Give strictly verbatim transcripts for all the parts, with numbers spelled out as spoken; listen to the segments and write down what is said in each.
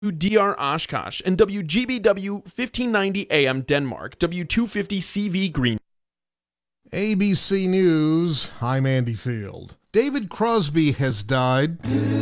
D R Oshkosh, and W G B W fifteen ninety A M Denmark, W two fifty C V Green. A B C News, I'm Andy Field. David Crosby has died.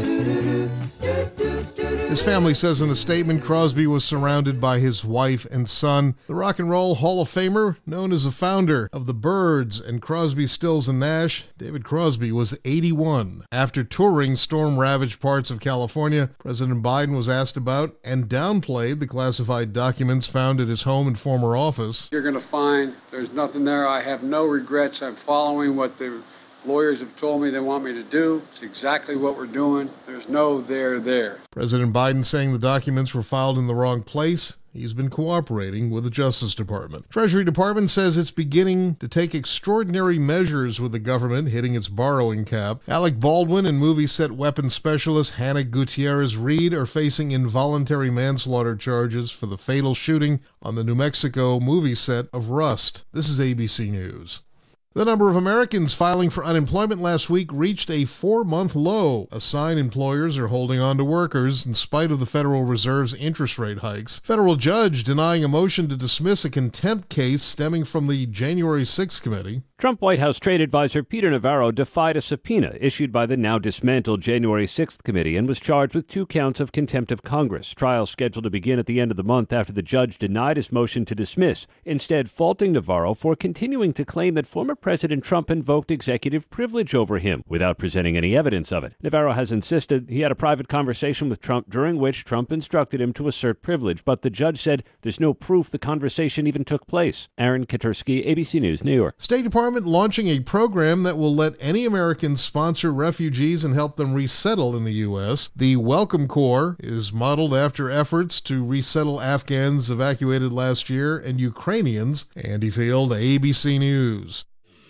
His family says in a statement Crosby was surrounded by his wife and son. The Rock and Roll Hall of Famer, known as the founder of the Byrds and Crosby, Stills and Nash, David Crosby was eighty-one. After touring storm-ravaged parts of California, President Biden was asked about and downplayed the classified documents found at his home and former office. You're going to find there's nothing there. I have no regrets. I'm following what the lawyers have told me they want me to do. It's exactly what we're doing. There's no there there. President Biden saying the documents were filed in the wrong place. He's been cooperating with the Justice Department. Treasury Department says it's beginning to take extraordinary measures with the government hitting its borrowing cap. Alec Baldwin and movie set weapons specialist Hannah Gutierrez-Reed are facing involuntary manslaughter charges for the fatal shooting on the New Mexico movie set of Rust. This is A B C News. The number of Americans filing for unemployment last week reached a four-month low, a sign employers are holding on to workers in spite of the Federal Reserve's interest rate hikes. Federal judge denying a motion to dismiss a contempt case stemming from the January sixth committee. Trump White House trade advisor Peter Navarro defied a subpoena issued by the now dismantled January sixth committee and was charged with two counts of contempt of Congress. Trial scheduled to begin at the end of the month after the judge denied his motion to dismiss, instead faulting Navarro for continuing to claim that former President Trump invoked executive privilege over him without presenting any evidence of it. Navarro has insisted he had a private conversation with Trump during which Trump instructed him to assert privilege, but the judge said there's no proof the conversation even took place. Aaron Katursky, A B C News, New York. State Department launching a program that will let any Americans sponsor refugees and help them resettle in the U S. The Welcome Corps is modeled after efforts to resettle Afghans evacuated last year and Ukrainians. Andy Field, A B C News.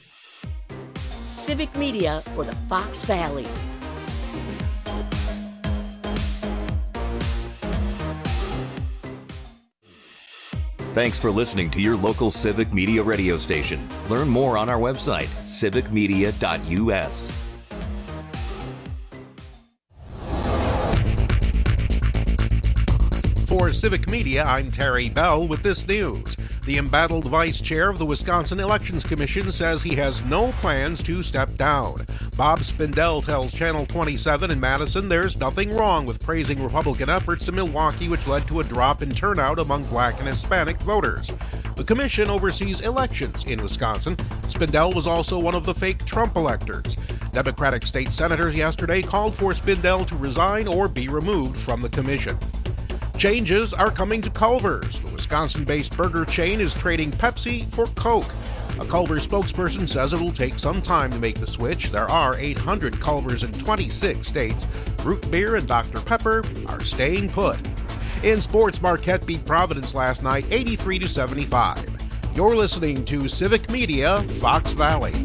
Civic Media for the Fox Valley. Thanks for listening to your local Civic Media radio station. Learn more on our website, civic media dot u s. For Civic Media, I'm Terry Bell with this news. The embattled vice chair of the Wisconsin Elections Commission says he has no plans to step down. Bob Spindell tells Channel twenty-seven in Madison there's nothing wrong with praising Republican efforts in Milwaukee, which led to a drop in turnout among Black and Hispanic voters. The commission oversees elections in Wisconsin. Spindell was also one of the fake Trump electors. Democratic state senators yesterday called for Spindell to resign or be removed from the commission. Changes are coming to Culver's. The Wisconsin-based burger chain is trading Pepsi for Coke. A Culver's spokesperson says it will take some time to make the switch. There are eight hundred Culver's in twenty-six states. Root Beer and Doctor Pepper are staying put. In sports, Marquette beat Providence last night eighty-three to seventy-five. You're listening to Civic Media, Fox Valley.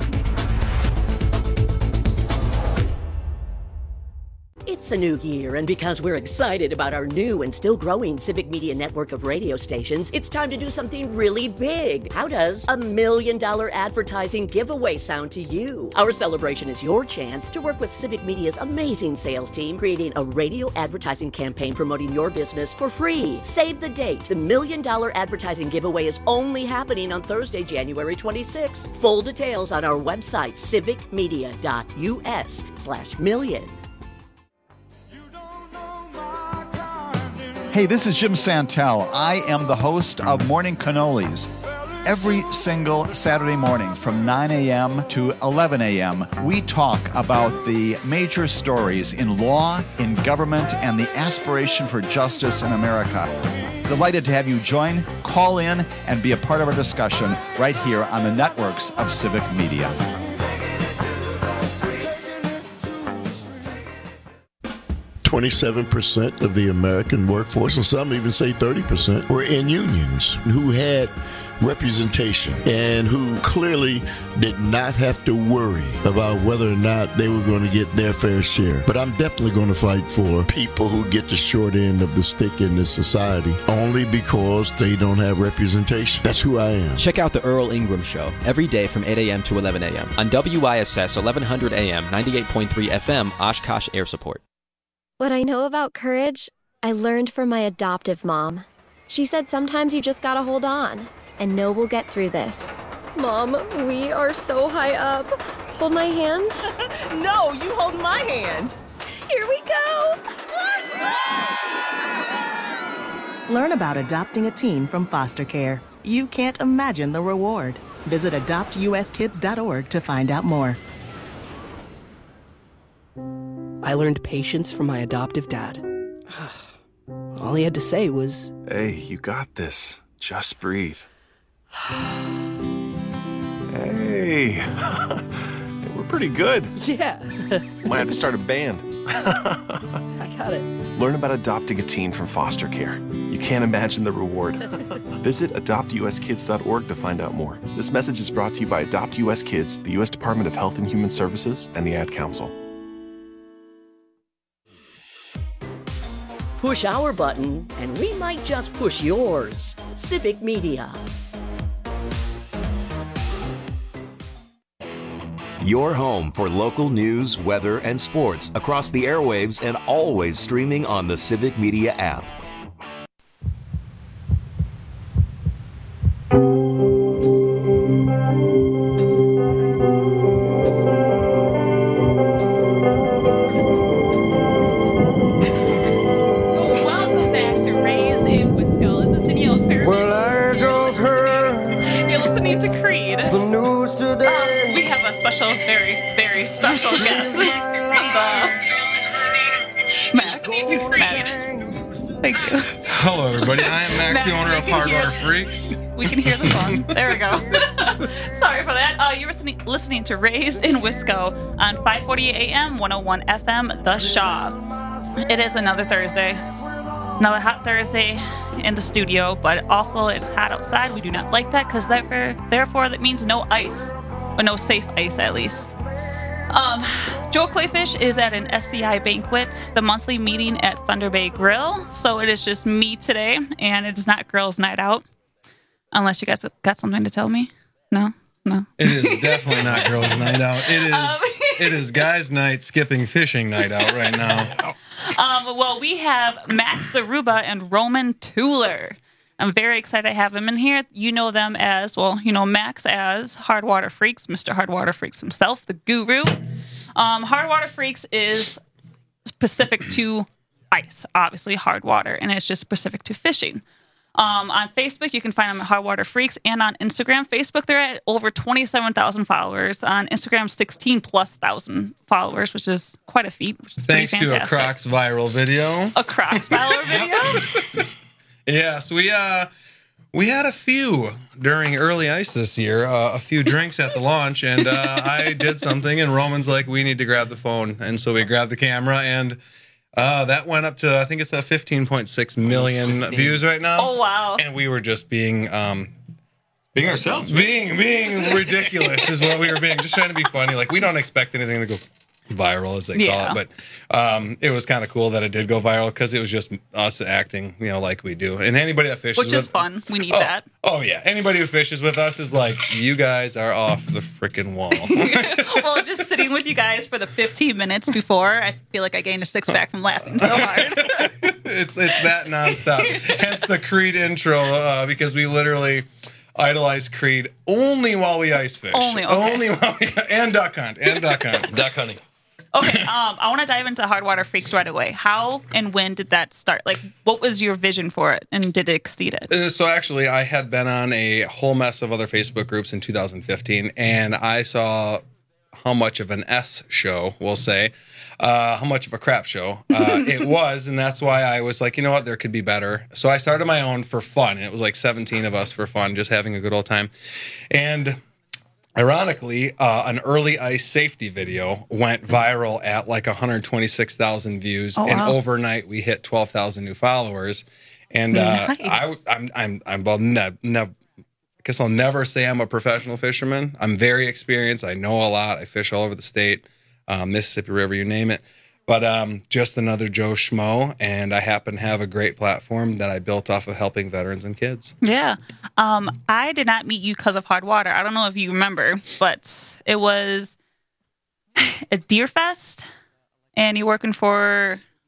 It's a new year, and because we're excited about our new and still growing Civic Media network of radio stations, it's time to do something really big. How does a million dollar advertising giveaway sound to you? Our celebration is your chance to work with Civic Media's amazing sales team, creating a radio advertising campaign promoting your business for free. Save the date. The million dollar advertising giveaway is only happening on Thursday, January twenty-sixth. Full details on our website, civic media dot u s slash million. Hey, this is Jim Santel. I am the host of Morning Cannolis. Every single Saturday morning from nine a.m. to eleven a.m., we talk about the major stories in law, in government, and the aspiration for justice in America. Delighted to have you join, call in, and be a part of our discussion right here on the networks of Civic Media. twenty-seven percent of the American workforce, and some even say thirty percent, were in unions who had representation and who clearly did not have to worry about whether or not they were going to get their fair share. But I'm definitely going to fight for people who get the short end of the stick in this society only because they don't have representation. That's who I am. Check out the Earl Ingram Show every day from eight a.m. to eleven a.m. on W I S S eleven hundred A M, ninety-eight point three F M, Oshkosh Air Support. What I know about courage, I learned from my adoptive mom. She said sometimes you just gotta hold on and know we'll get through this. Mom, we are so high up. Hold my hand. No, you hold my hand. Here we go. Learn about adopting a teen from foster care. You can't imagine the reward. Visit adopt U S kids dot org to find out more. I learned patience from my adoptive dad. All he had to say was, "Hey, you got this. Just breathe." Hey, we're pretty good. Yeah. Might have to start a band. I got it. Learn about adopting a teen from foster care. You can't imagine the reward. Visit adopt U S kids dot org to find out more. This message is brought to you by Adopt U S Kids, the U S Department of Health and Human Services, and the Ad Council. Push our button, and we might just push yours. Civic Media. Your home for local news, weather, and sports across the airwaves and always streaming on the Civic Media app. Welcome back to Raised in Wisco. This is Danielle Fairman. Well, I drove her. You're listening to Creed. The news today. Um, we have a special, very, very special guest. uh, Max. Max. Thank you. Hello, everybody. I am Max, Max, the owner we of can Hard hear- Water Freaks. We can hear the phone. There we go. Sorry for that. Uh, you're listening, listening to Raised in Wisco on five forty A M, one oh one F M, The Shaw. It is another Thursday. Another hot Thursday in the studio, but also it's hot outside. We do not like that because therefore, therefore that means no ice, or no safe ice at least. Um, Joe Clayfish is at an S C I banquet, the monthly meeting at Thunder Bay Grill. So it is just me today, and it's not girls' night out. Unless you guys got something to tell me. No? No. It is definitely not girls' night out. It is Um, it is guys' night, skipping fishing night out right now. Um, well, we have Max Zaruba and Roman Tuller. I'm very excited to have him in here. You know them as, well, you know Max as Hard Water Freaks, Mister Hard Water Freaks himself, the guru. Um, Hard Water Freaks is specific to ice, obviously hard water, and it's just specific to fishing. Um, on Facebook, you can find them at Hard Water Freaks, and on Instagram, Facebook, they're at over twenty-seven thousand followers. On Instagram, sixteen plus thousand followers, which is quite a feat. Which is Thanks pretty to a fantastic. Crocs viral video. A Crocs viral video? Yes, we uh we had a few during early ice this year, uh, a few drinks at the launch, and uh, I did something, and Roman's like, we need to grab the phone, and so we grabbed the camera, and uh, that went up to, I think it's a fifteen point six million views right now. Oh, wow. And we were just being um Being ourselves. being being ridiculous is what we were being, just trying to be funny. Like, we don't expect anything to go viral, as they Yeah. call it, but um it was kind of cool that it did go viral because it was just us acting, you know, like we do. And anybody that fishes Which is with, fun. We need oh, that. oh yeah, anybody who fishes with us is like, you guys are off the freaking wall. Well, just sitting with you guys for the fifteen minutes before, I feel like I gained a six pack from laughing so hard. it's it's that nonstop. Hence the Creed intro, uh, because we literally idolize Creed only while we ice fish. Only, okay. only while we and duck hunt and duck hunt. Duck hunting. Okay, um, I want to dive into Hard Water Freaks right away. How and when did that start? Like, what was your vision for it, and did it exceed it? Uh, So actually, I had been on a whole mess of other Facebook groups in two thousand fifteen, and I saw how much of an S show, we'll say, uh, how much of a crap show uh, it was, and that's why I was like, you know what, there could be better. So I started my own for fun, and it was like seventeen of us for fun, just having a good old time. And ironically, uh, an early ice safety video went viral at like one hundred twenty-six thousand views, Oh, and wow. overnight we hit twelve thousand new followers. And uh, Nice. I, I'm, I'm, I'm, well, nev- nev- I guess I'll never say I'm a professional fisherman. I'm very experienced. I know a lot. I fish all over the state, um, Mississippi River, you name it. But um, just another Joe Schmo, and I happen to have a great platform that I built off of helping veterans and kids. Yeah. Um, I did not meet you because of Hard Water. I don't know if you remember, but it was a Deer Fest, and you're working for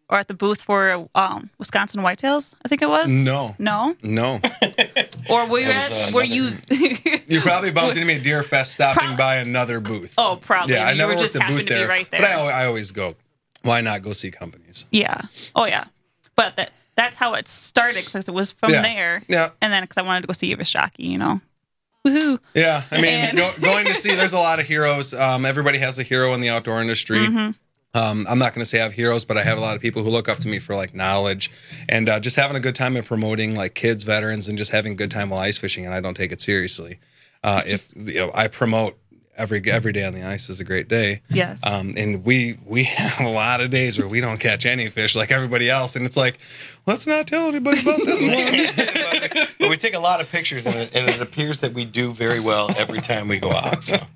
or at the booth for um, Wisconsin Whitetails? I think it was. No. No. No. Or were you That was, at? uh, Were you? You probably bumped into me at Deer Fest stopping by another booth. Oh, probably. Yeah, I You never were worked just a happened booth to be there, right there. but I, al- I always go. Why not go see companies? Yeah. Oh yeah. But that that's how it started because it was from Yeah. there. Yeah. And then because I wanted to go see Ibashaki, you know. Woohoo. Yeah, I mean, And- go, going to see, there's a lot of heroes. Um, everybody has a hero in the outdoor industry. Mhm. Um, I'm not going to say I have heroes, but I have a lot of people who look up to me for like knowledge and uh, just having a good time and promoting like kids, veterans, and just having a good time while ice fishing. And I don't take it seriously. Uh, if you know, I promote every every day on the ice is a great day. Yes. Um, and we we have a lot of days where we don't catch any fish like everybody else, and it's like, let's not tell anybody about this one. But we take a lot of pictures, and it, and it appears that we do very well every time we go out. So.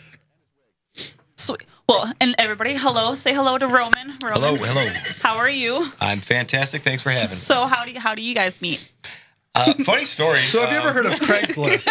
Sweet. Well, and everybody, hello. Say hello to Roman. Roman. Hello, hello. How are you? I'm fantastic. Thanks for having me. So how do you, how do you guys meet? Uh, funny story. So have you ever heard of Craigslist?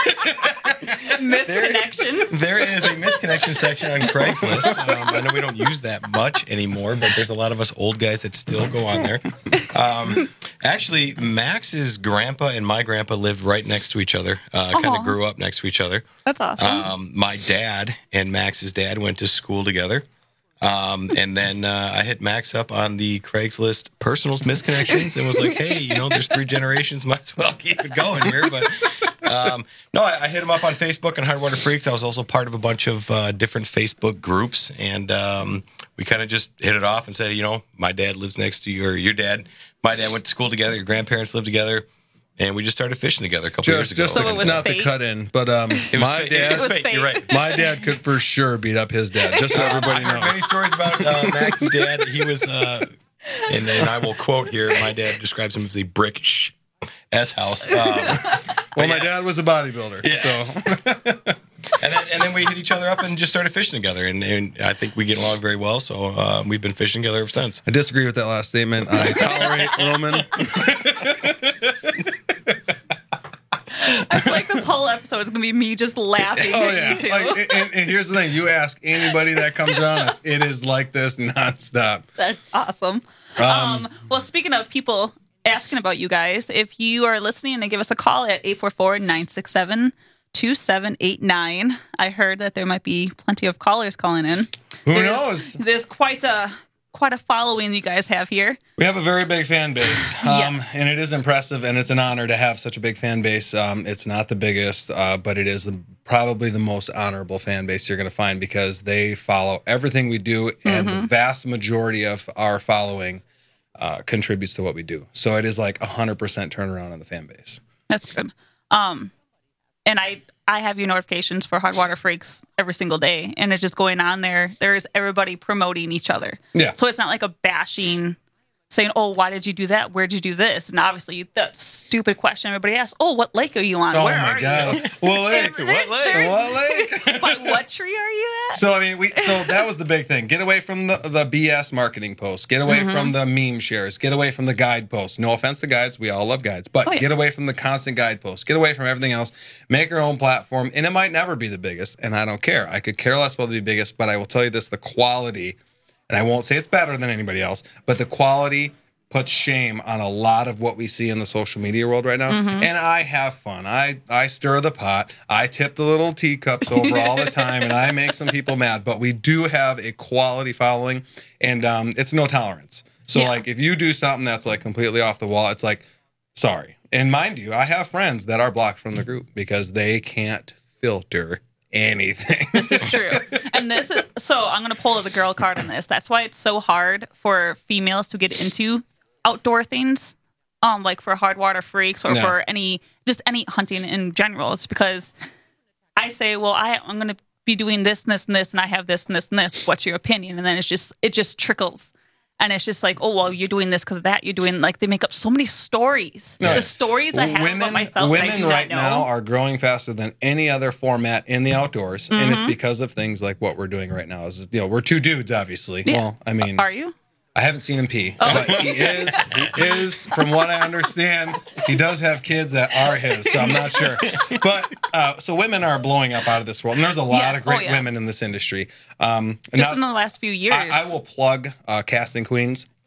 Misconnections. There is a misconnection section on Craigslist. Um, I know we don't use that much anymore, but there's a lot of us old guys that still go on there. Um, actually, Max's grandpa and my grandpa lived right next to each other. Uh, kind Aw. of grew up next to each other. That's awesome. Um, my dad and Max's dad went to school together. Um, and then uh, I hit Max up on the Craigslist personals misconnections and was like, hey, you know, there's three generations. Might as well keep it going here. But um, no, I, I hit him up on Facebook and Hardwater Freaks. I was also part of a bunch of uh, different Facebook groups. And um, we kind of just hit it off and said, you know, my dad lives next to you, or your dad. My dad went to school together. Your grandparents lived together. And we just started fishing together a couple years Just, ago. just to, not to cut in, but um, It was my fake. dad, It was fake, you're right. my dad could for sure beat up his dad. Just so Uh, everybody I heard knows. many stories about uh, Max's dad. He was, uh, and, and I will quote here. My dad describes him as a brick sh- S house. Um, Well, my dad was a bodybuilder, so and then and then we hit each other up and just started fishing together, and, and I think we get along very well. So uh, we've been fishing together ever since. I disagree with that last statement. I tolerate Roman. I feel like this whole episode is going to be me just laughing Oh at yeah. you two. Like, and, and here's the thing: you ask anybody that comes around us, it is like this nonstop. That's awesome. Um, Um, well, speaking of people asking about you guys, if you are listening, and give us a call at eight four four, nine six seven, two seven eight nine. I heard that there might be plenty of callers calling in. Who There's- knows? There's quite a quite a following you guys have here. We have a very big fan base, um, and it is impressive, and it's an honor to have such a big fan base. Um, it's not the biggest, uh, but it is the, probably the most honorable fan base you're going to find because they follow everything we do, and the vast majority of our following uh, contributes to what we do. So it is like a hundred percent turnaround on the fan base. That's good. Um, and I I have your notifications for Hardwater Freaks every single day, and it's just going on there. There's everybody promoting each other. Yeah. So it's not like a bashing, saying, "Oh, why did you do that? Where'd you do this?" And obviously, that stupid question everybody asks, "Oh, what lake are you on? Oh Where my are God! you?" What lake? There's- What lake? there's- What lake? But what tree are you at? So I mean, we so that was the big thing. Get away from the, the B S marketing posts. Get away Mhm. from the meme shares. Get away from the guide posts. No offense to guides, we all love guides, but Oh, yeah. get away from the constant guide posts. Get away from everything else. Make our own platform, and it might never be the biggest. And I don't care. I could care less about the biggest, but I will tell you this: the quality, and I won't say it's better than anybody else, but the quality puts shame on a lot of what we see in the social media world right now. Mhm. And I have fun. I, I stir the pot. I tip the little teacups over all the time, and I make some people mad. But we do have a quality following, and um, it's no tolerance. So, Yeah. like, if you do something that's, like, completely off the wall, it's like, sorry. And mind you, I have friends that are blocked from the group because they can't filter anything. This is true. And this is so I'm gonna pull the girl card on this. That's why it's so hard for females to get into outdoor things. Um, like for Hardwater Freaks or Yeah. for any just any hunting in general. It's because I say, well, I, I'm gonna be doing this and this and this and I have this and this and this. What's your opinion? And then it's just it just trickles. And it's just like, oh well, you're doing this because of that. You're doing like they make up so many stories. No. The stories I have women, about myself that I women do right not know. now are growing faster than any other format in the outdoors, and it's Mhm. because of things like what we're doing right now. Is you know we're two dudes, obviously. Yeah. Well, I mean, Are you? I haven't seen him pee, Oh. but he is. He is, from what I understand, he does have kids that are his. So I'm not sure. But uh, so women are blowing up out of this world, and there's a lot Yes. of great Oh, yeah. women in this industry. Um, Just now- in the last few years. I, I will plug uh, Casting Queens.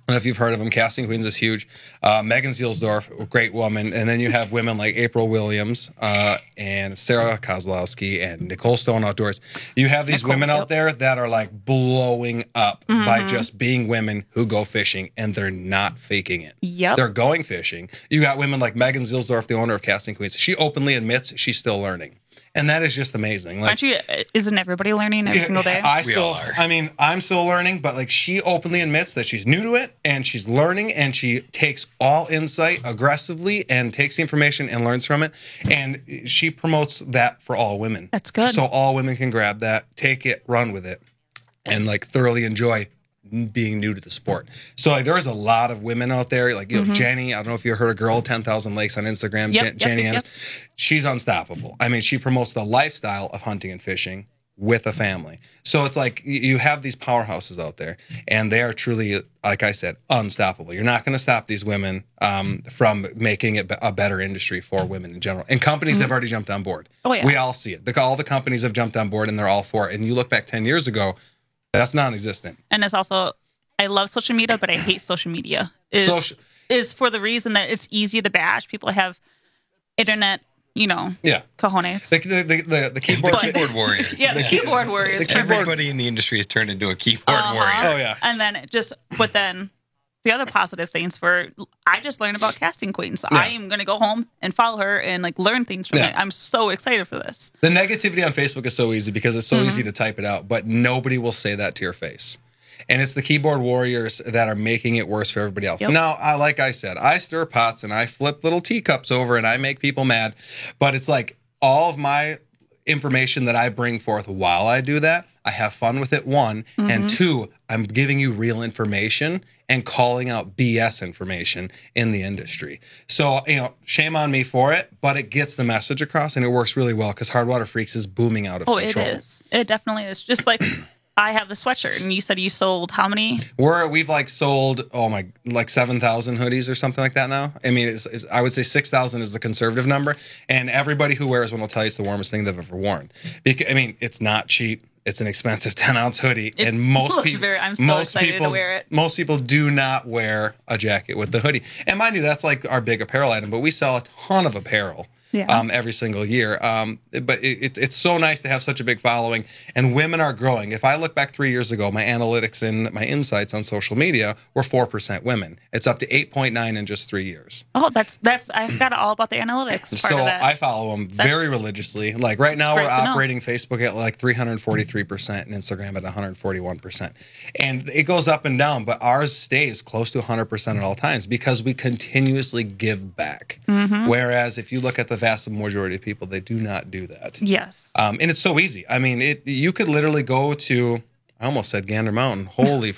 I don't know if you've heard of them. Casting Queens is huge. Uh, Megan Zielsdorf, great woman. And then you have women like April Williams uh, and Sarah Kozlowski and Nicole Stone Outdoors. You have these Nicole, women out yep. there that are like blowing up mm-hmm. by just being women who go fishing, and they're not faking it. Yep. They're going fishing. You got women like Megan Zielsdorf, the owner of Casting Queens. She openly admits she's still learning. And that is just amazing. Like, Aren't you? Isn't everybody learning every single day? I we still, I mean, I'm still learning, but like she openly admits that she's new to it and she's learning, and she takes all insight aggressively and takes the information and learns from it. And she promotes that for all women. That's good. So all women can grab that, take it, run with it, and like thoroughly enjoy being new to the sport. So like, there's a lot of women out there, like, you know, mm-hmm. Jenny, I don't know if you heard a girl, ten thousand Lakes on Instagram, yep, Jen- yep, Jenny, yep, yep. she's unstoppable. I mean, she promotes the lifestyle of hunting and fishing with a family. So it's like you have these powerhouses out there, and they are truly, like I said, unstoppable. You're not going to stop these women um, from making it a better industry for women in general. And companies mm-hmm. have already jumped on board. Oh, yeah. We all see it. The, all the companies have jumped on board, and they're all for it. And you look back ten years ago, that's non-existent. And it's also, I love social media, but I hate social media. Is Social- is for the reason that it's easy to bash. People have internet, you know, yeah, cojones. The the the, the, the keyboard, the keyboard warriors. Yeah, the keyboard warriors. The, everybody in the industry has turned into a keyboard uh-huh. warrior. Oh yeah. And then it just, but then the other positive things for, I just learned about Casting Queens. So Yeah. I am going to go home and follow her and like learn things from Yeah. it. I'm so excited for this. The negativity on Facebook is so easy because it's so Mhm. easy to type it out, but nobody will say that to your face. And it's the keyboard warriors that are making it worse for everybody else. Yep. Now, I, like I said, I stir pots and I flip little teacups over and I make people mad. But it's like all of my information that I bring forth while I do that, I have fun with it, one. Mhm. And two, I'm giving you real information and calling out B S information in the industry. So, you know, shame on me for it, but it gets the message across and it works really well because Hardwater Freaks is booming out of Oh, control. it is. It definitely is. Just like I have the sweatshirt, and you said you sold how many? We're we've like sold oh my like seven thousand hoodies or something like that now. I mean, it's, it's, I would say six thousand is the conservative number, and everybody who wears one will tell you it's the warmest thing they've ever worn. Because I mean, it's not cheap. It's an expensive ten ounce hoodie, It and most looks people, very- I'm so most excited to people, wear it. most people do not wear a jacket with the hoodie. And mind you, that's like our big apparel item, but we sell a ton of apparel. Yeah. Um, every single year. Um, but it, it, it's so nice to have such a big following, and women are growing. If I look back three years ago, my analytics and my insights on social media were four percent women. It's up to eight point nine in just three years. Oh, that's that's I forgot all about the analytics part So of that. I follow them very That's- religiously. Like right now, That's we're great to know. operating Facebook at like three hundred forty-three percent and Instagram at one hundred forty-one percent. And it goes up and down, but ours stays close to one hundred percent at all times because we continuously give back. Mhm. Whereas if you look at the vast majority of people, they do not do that. Yes. Um, and it's so easy. I mean, it you could literally go to, I almost said Gander Mountain. Holy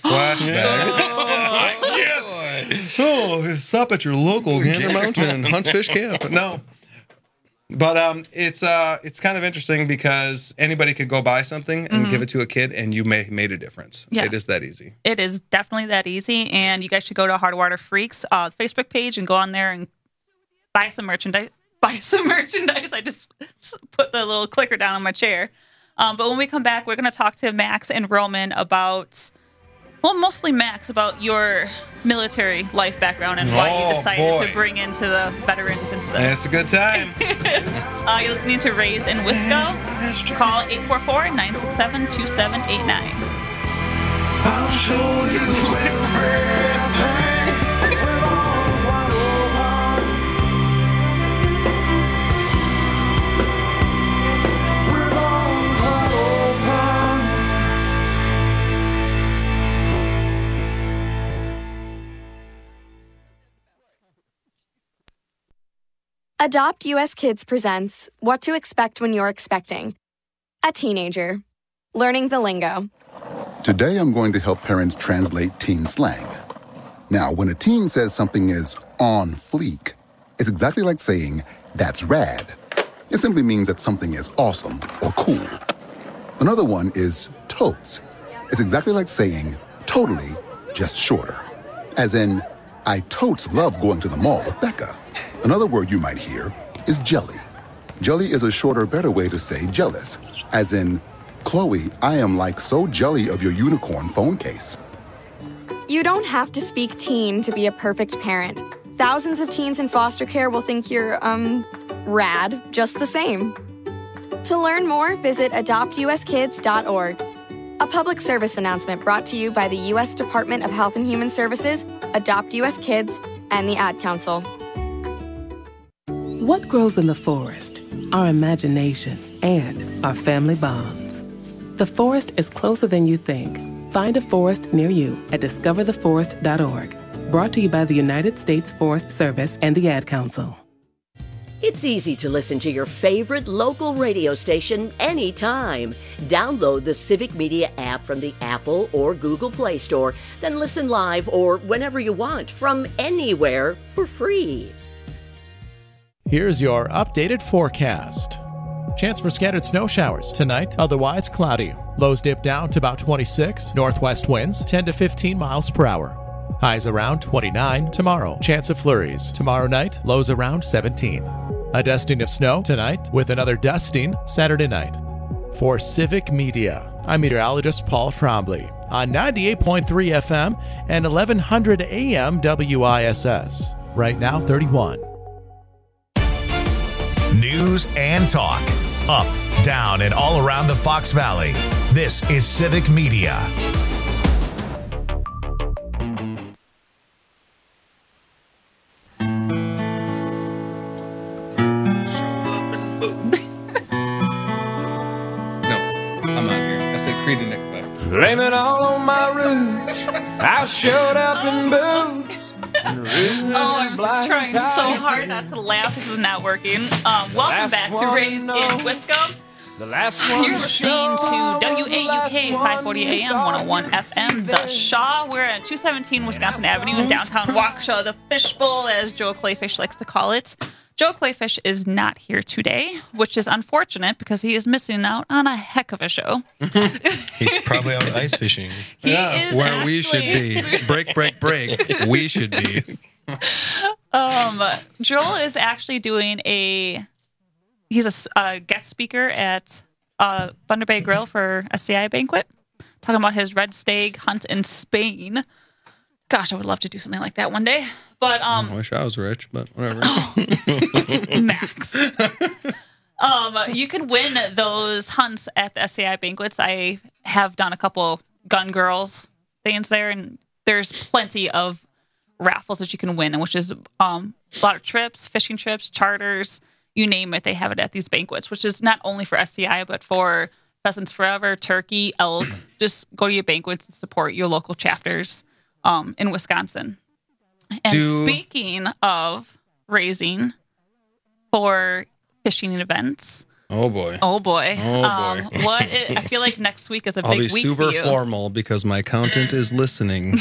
flashback. Oh, stop at your local Gander Mountain Hunt Fish Camp. No. But um, it's uh, it's kind of interesting because anybody could go buy something and Mhm. give it to a kid, and you may made a difference. Yeah. It is that easy. It is definitely that easy, and you guys should go to Hardwater Freaks uh, Facebook page and go on there and buy some merchandise. Buy some merchandise. I just put the little clicker down on my chair. Um, but when we come back, we're going to talk to Max and Roman about, well, mostly Max, about your military life background and why Oh, you decided boy. to bring into the veterans into this. It's a good time. Uh, you're listening to Raised in Wisco. Call eight four four, nine six seven, two seven eight nine. I'll show you everything. Adopt U S Kids presents What to Expect When You're Expecting. A teenager. Learning the lingo. Today I'm going to help parents translate teen slang. Now, when a teen says something is on fleek, it's exactly like saying, that's rad. It simply means that something is awesome or cool. Another one is totes. It's exactly like saying, totally, just shorter. As in, I totes love going to the mall with Becca. Another word you might hear is jelly. Jelly is a shorter, better way to say jealous. As in, Chloe, I am like so jelly of your unicorn phone case. You don't have to speak teen to be a perfect parent. Thousands of teens in foster care will think you're, um, rad, just the same. To learn more, visit adopt u s kids dot org. A public service announcement brought to you by the U S Department of Health and Human Services, Adopt U S Kids, and the Ad Council. What grows in the forest? Our imagination and our family bonds. The forest is closer than you think. Find a forest near you at discover the forest dot org. Brought to you by the United States Forest Service and the Ad Council. It's easy to listen to your favorite local radio station anytime. Download the Civic Media app from the Apple or Google Play Store, then listen live or whenever you want from anywhere for free. Here's your updated forecast. Chance for scattered snow showers tonight, otherwise cloudy. Lows dip down to about twenty-six. Northwest winds ten to fifteen miles per hour. Highs around twenty-nine tomorrow. Chance of flurries. Tomorrow night, lows around seventeen. A dusting of snow tonight with another dusting Saturday night. For Civic Media, I'm meteorologist Paul Trombley on ninety-eight point three F M and eleven hundred A M W I S S. Right now, thirty-one. News and talk. Up, down, and all around the Fox Valley. This is Civic Media. Blame it all on my roots. I showed up in boots. Oh, I'm trying so hard not to laugh. This is not working. Um, welcome back to Raised in Wisco. The last one You're listening to W A U K five forty A M one oh one F M The Shaw. We're at two seventeen Wisconsin Avenue in downtown Waukesha, the Fishbowl, as Joe Clayfish likes to call it. Joe Clayfish is not here today, which is unfortunate because he is missing out on a heck of a show. He's probably out ice fishing. He yeah, is where actually... we should be. Break, break, break. We should be. Um, Joel is actually doing a. He's a, a guest speaker at uh, Thunder Bay Grill for a C I banquet, talking about his red stag hunt in Spain. Gosh, I would love to do something like that one day. But um, I wish I was rich, but whatever. Max. um, you can win those hunts at the S C I banquets. I have done a couple Gun Girls things there, and there's plenty of raffles that you can win, which is um, a lot of trips, fishing trips, charters, you name it. They have it at these banquets, which is not only for S C I, but for Pheasants Forever, Turkey, Elk. Just go to your banquets and support your local chapters um, in Wisconsin. And Do... speaking of raising for fishing events. Oh boy. Oh boy. Oh um, boy. What it, I feel like next week is a I'll big be week super for you. formal because my accountant is listening.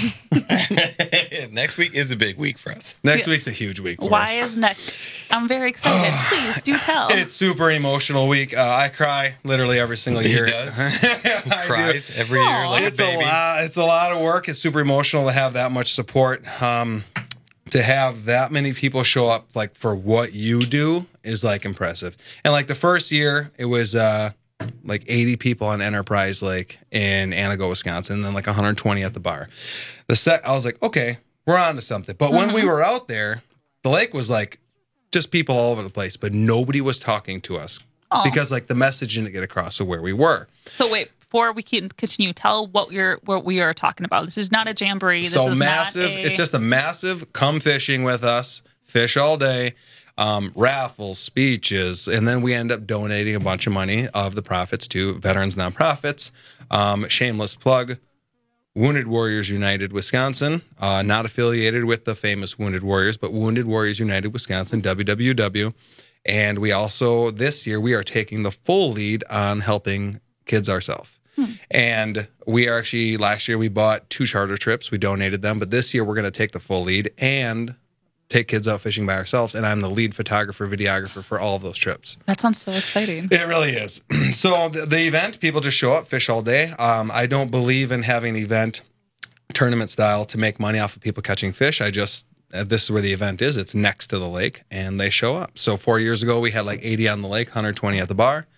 Next week is a big week for us. Next week's a huge week for Why us. is next? I'm very excited. Please do tell. It's super emotional week. Uh, I cry literally every single year. He does. He cries every year like it's a baby. A lot, it's a lot of work. It's super emotional to have that much support. Um, to have that many people show up like for what you do is like impressive. And like the first year, it was uh, like eighty people on Enterprise Lake in Anago, Wisconsin, and then like one hundred twenty at the bar. The set, I was like, okay, we're on to something. But when Mm-hmm. we were out there, the lake was like just people all over the place, but nobody was talking to us Oh. because like the message didn't get across of where we were. So wait, before we can continue, tell what you're what we are talking about. This is not a jamboree. This so is massive. Not a... It's just a massive. Come fishing with us. Fish all day. Um, raffles, speeches, and then we end up donating a bunch of money of the profits to veterans nonprofits. Um, shameless plug. Wounded Warriors United Wisconsin, uh, not affiliated with the famous Wounded Warriors, but Wounded Warriors United Wisconsin, W W W. And we also, this year, we are taking the full lead on helping kids ourselves. Hmm. And we are actually, last year we bought two charter trips. We donated them. But this year we're going to take the full lead and take kids out fishing by ourselves. And I'm the lead photographer, videographer for all of those trips. That sounds so exciting. It really is. So the, the event, people just show up, fish all day. Um, I don't believe in having an event tournament style to make money off of people catching fish. I just, uh, this is where the event is. It's next to the lake and they show up. So four years ago, we had like eighty on the lake, one hundred twenty at the bar.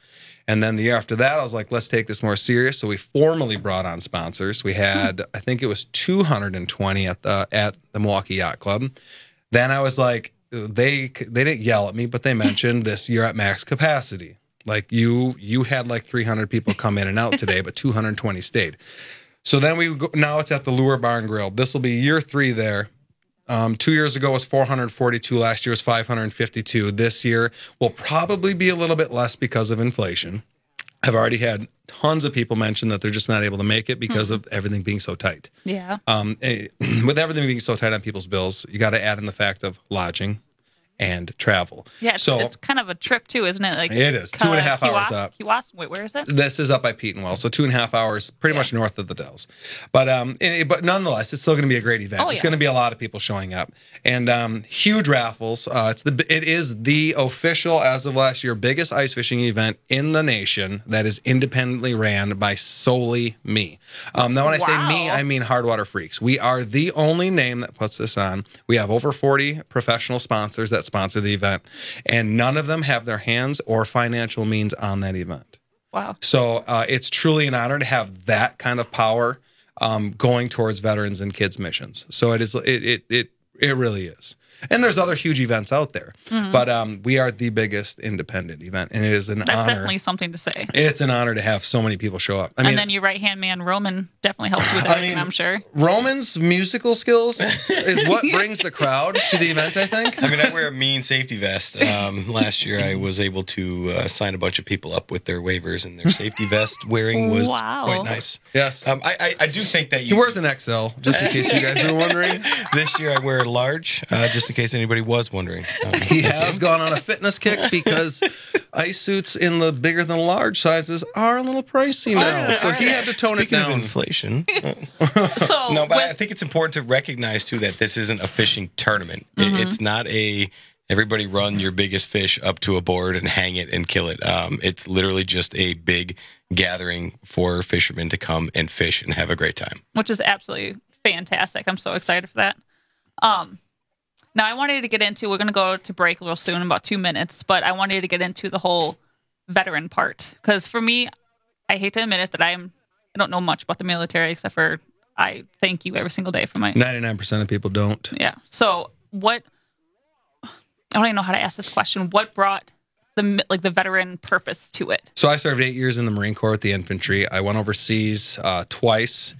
And then the year after that, I was like, let's take this more serious. So we formally brought on sponsors. We had, I think it was two hundred twenty at the at the Milwaukee Yacht Club. Then I was like, they they didn't yell at me, but they mentioned this year at max capacity. Like you you had like three hundred people come in and out today, but two hundred twenty stayed. So then we go, now it's at the Lure Bar and Grill. This will be year three there. Um, two years ago was four hundred forty-two. Last year was five hundred fifty-two. This year will probably be a little bit less because of inflation. I've already had tons of people mention that they're just not able to make it because mm-hmm. of everything being so tight. Yeah. Um, with everything being so tight on people's bills, you got to add in the fact of lodging and travel. Yeah, it's, so it's kind of a trip too, isn't it? Like it is two and a half hours up. Kewas, wait, where is it? This is up by Petenwell, so two and a half hours, pretty yeah. much north of the Dells. But um, it, but nonetheless, it's still going to be a great event. Oh, it's yeah. going to be a lot of people showing up, and um, huge raffles. Uh, it's the it is the official, as of last year, biggest ice fishing event in the nation that is independently ran by solely me. Um, now, when wow. I say me, I mean Hardwater Freaks. We are the only name that puts this on. We have over forty professional sponsors that sponsor the event, and none of them have their hands or financial means on that event. Wow. So uh, it's truly an honor to have that kind of power um, going towards veterans and kids missions. So it is, it, it, it, it really is. And there's other huge events out there, mm-hmm. but um, we are the biggest independent event, and it is an That's honor. That's definitely something to say. It's an honor to have so many people show up. I and mean, then your right-hand man, Roman, definitely helps with everything, I mean, I'm sure. Roman's musical skills is what brings the crowd to the event, I think. I mean, I wear a mean safety vest. Um, last year, I was able to uh, sign a bunch of people up with their waivers, and their safety vest wearing was wow. quite nice. Yes. Um, I, I, I do think that you... He wears an X L, just in case you guys were wondering. This year, I wear a large, uh, just in case anybody was wondering. Um, he has gone on a fitness kick because ice suits in the bigger than large sizes are a little pricey now. Right, so he had to tone Speaking it down. Of inflation. so no, but when, I think it's important to recognize too that this isn't a fishing tournament. Mm-hmm. It, it's not a everybody run your biggest fish up to a board and hang it and kill it. Um, it's literally just a big gathering for fishermen to come and fish and have a great time. Which is absolutely fantastic. I'm so excited for that. Um. Now, I wanted to get into, we're going to go to break real soon in about two minutes, but I wanted to get into the whole veteran part. Because for me, I hate to admit it that I'm, I don't know much about the military except for I thank you every single day for my... ninety-nine percent of people don't. Yeah. So what, I don't even know how to ask this question. What brought the like the veteran purpose to it? So I served eight years in the Marine Corps with the infantry. I went overseas uh, twice,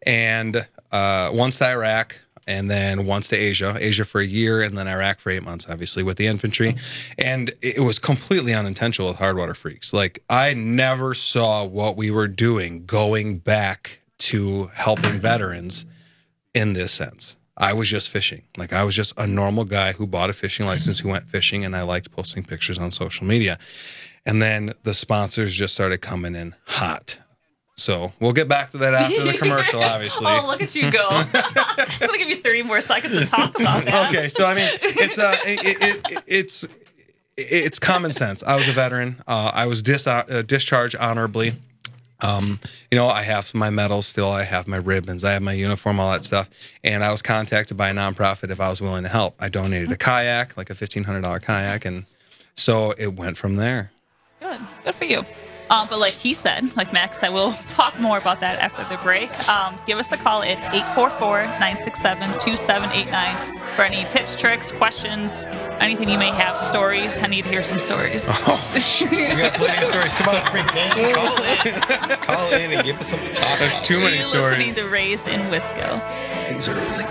and uh, once to Iraq, and then once to Asia, Asia for a year, and then Iraq for eight months, obviously, with the infantry. And it was completely unintentional with Hardwater Freaks. Like, I never saw what we were doing going back to helping veterans in this sense. I was just fishing. Like, I was just a normal guy who bought a fishing license, who went fishing, and I liked posting pictures on social media. And then the sponsors just started coming in hot. So we'll get back to that after the commercial, obviously. Oh, look at you go. I'm going to give you thirty more seconds to talk about that. Okay, so I mean, it's uh, it, it, it, it's it's common sense. I was a veteran. Uh, I was dis- uh, discharged honorably. Um, you know, I have my medals still. I have my ribbons. I have my uniform, all that stuff. And I was contacted by a nonprofit if I was willing to help. I donated a kayak, like a fifteen hundred dollars kayak, and so it went from there. Good. Good for you. Um, but like he said, like Max said, we'll talk more about that after the break. Um, give us a call at eight four four, nine six seven, two seven eight nine for any tips, tricks, questions, anything you may have, stories. I need to hear some stories. Oh, we got plenty of stories. Come on, Freak Nation. Call in. Call in and give us something to talk There's about. too many You're stories. Listening to Raised in Wisco. These are really...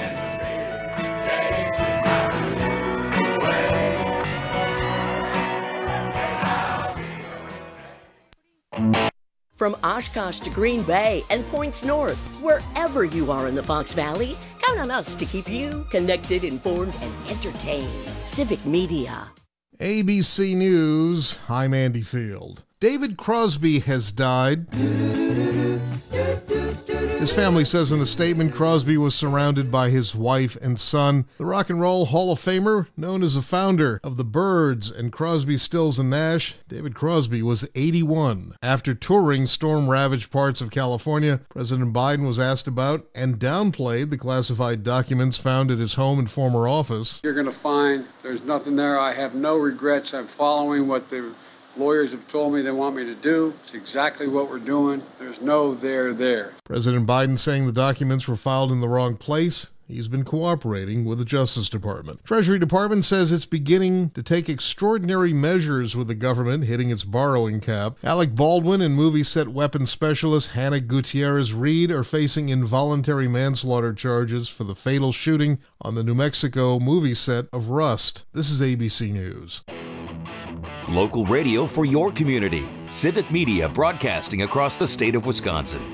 From Oshkosh to Green Bay and points north, wherever you are in the Fox Valley, count on us to keep you connected, informed, and entertained. Civic Media. A B C News, I'm Andy Field. David Crosby has died. His family says in a statement Crosby was surrounded by his wife and son. The Rock and Roll Hall of Famer, known as a founder of the Byrds and Crosby, Stills and Nash, David Crosby was eighty-one. After touring storm-ravaged parts of California, President Biden was asked about and downplayed the classified documents found at his home and former office. You're going to find there's nothing there. I have no regrets. I'm following what the lawyers have told me they want me to do. It's exactly what we're doing. There's no there there. President Biden saying the documents were filed in the wrong place. He's been cooperating with the Justice Department. Treasury Department says it's beginning to take extraordinary measures with the government hitting its borrowing cap. Alec Baldwin and movie set weapons specialist Hannah Gutierrez-Reed are facing involuntary manslaughter charges for the fatal shooting on the New Mexico movie set of Rust. This is A B C News. Local radio for your community. Civic Media broadcasting across the state of Wisconsin.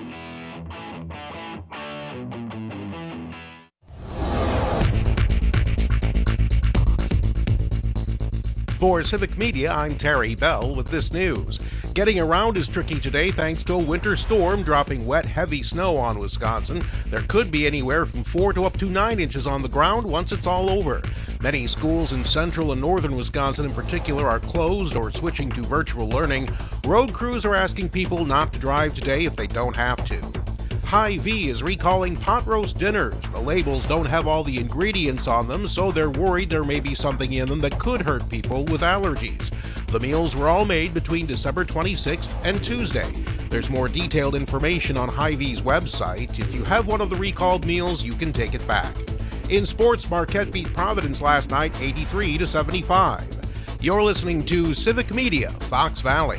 For Civic Media, I'm Terry Bell with this news. Getting around is tricky today thanks to a winter storm dropping wet, heavy snow on Wisconsin. There could be anywhere from four to up to nine inches on the ground once it's all over. Many schools in central and northern Wisconsin in particular are closed or switching to virtual learning. Road crews are asking people not to drive today if they don't have to. Hy-Vee is recalling pot roast dinners. The labels don't have all the ingredients on them, so they're worried there may be something in them that could hurt people with allergies. The meals were all made between December twenty-sixth and Tuesday. There's more detailed information on Hy-Vee's website. If you have one of the recalled meals, you can take it back. In sports, Marquette beat Providence last night eighty-three to seventy-five. You're listening to Civic Media, Fox Valley.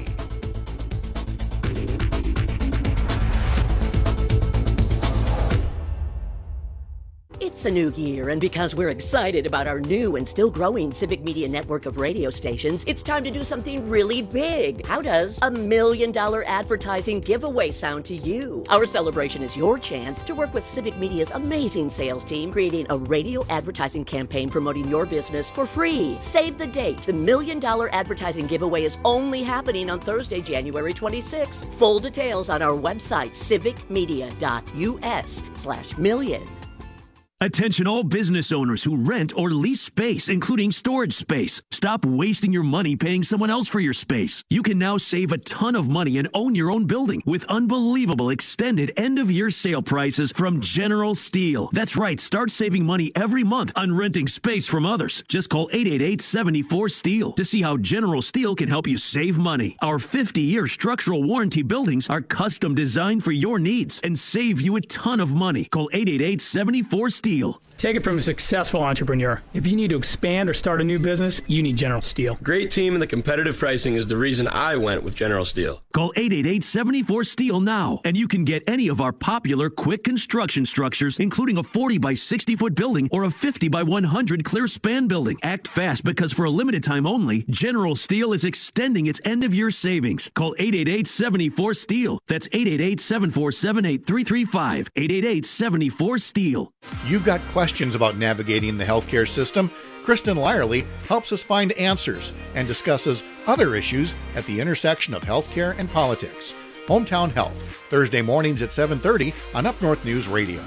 It's a new year, and because we're excited about our new and still growing Civic Media network of radio stations, it's time to do something really big. How does a million dollar advertising giveaway sound to you? Our celebration is your chance to work with Civic Media's amazing sales team, creating a radio advertising campaign promoting your business for free. Save the date. The million dollar advertising giveaway is only happening on Thursday, January twenty-sixth. Full details on our website, civicmedia.us slash million. Attention all business owners who rent or lease space, including storage space. Stop wasting your money paying someone else for your space. You can now save a ton of money and own your own building with unbelievable extended end-of-year sale prices from General Steel. That's right, start saving money every month on renting space from others. Just call eight eight eight, seven four, STEEL to see how General Steel can help you save money. Our fifty-year structural warranty buildings are custom designed for your needs and save you a ton of money. Call eight eight eight, seven four, STEEL. Take it from a successful entrepreneur. If you need to expand or start a new business, you need General Steel. Great team and the competitive pricing is the reason I went with General Steel. Call eight eight eight, seven four, STEEL now, and you can get any of our popular quick construction structures, including a forty by sixty foot building or a fifty by one hundred clear span building. Act fast because for a limited time only, General Steel is extending its end-of-year savings. Call eight eight eight, seven four, STEEL. That's eight eight eight, seven four seven, eight three three five. eight eight eight, seven four, STEEL. You've got questions about navigating the healthcare system? Kristen Lyerly helps us find answers and discusses other issues at the intersection of healthcare and politics. Hometown Health, Thursday mornings at seven thirty on Up North News Radio.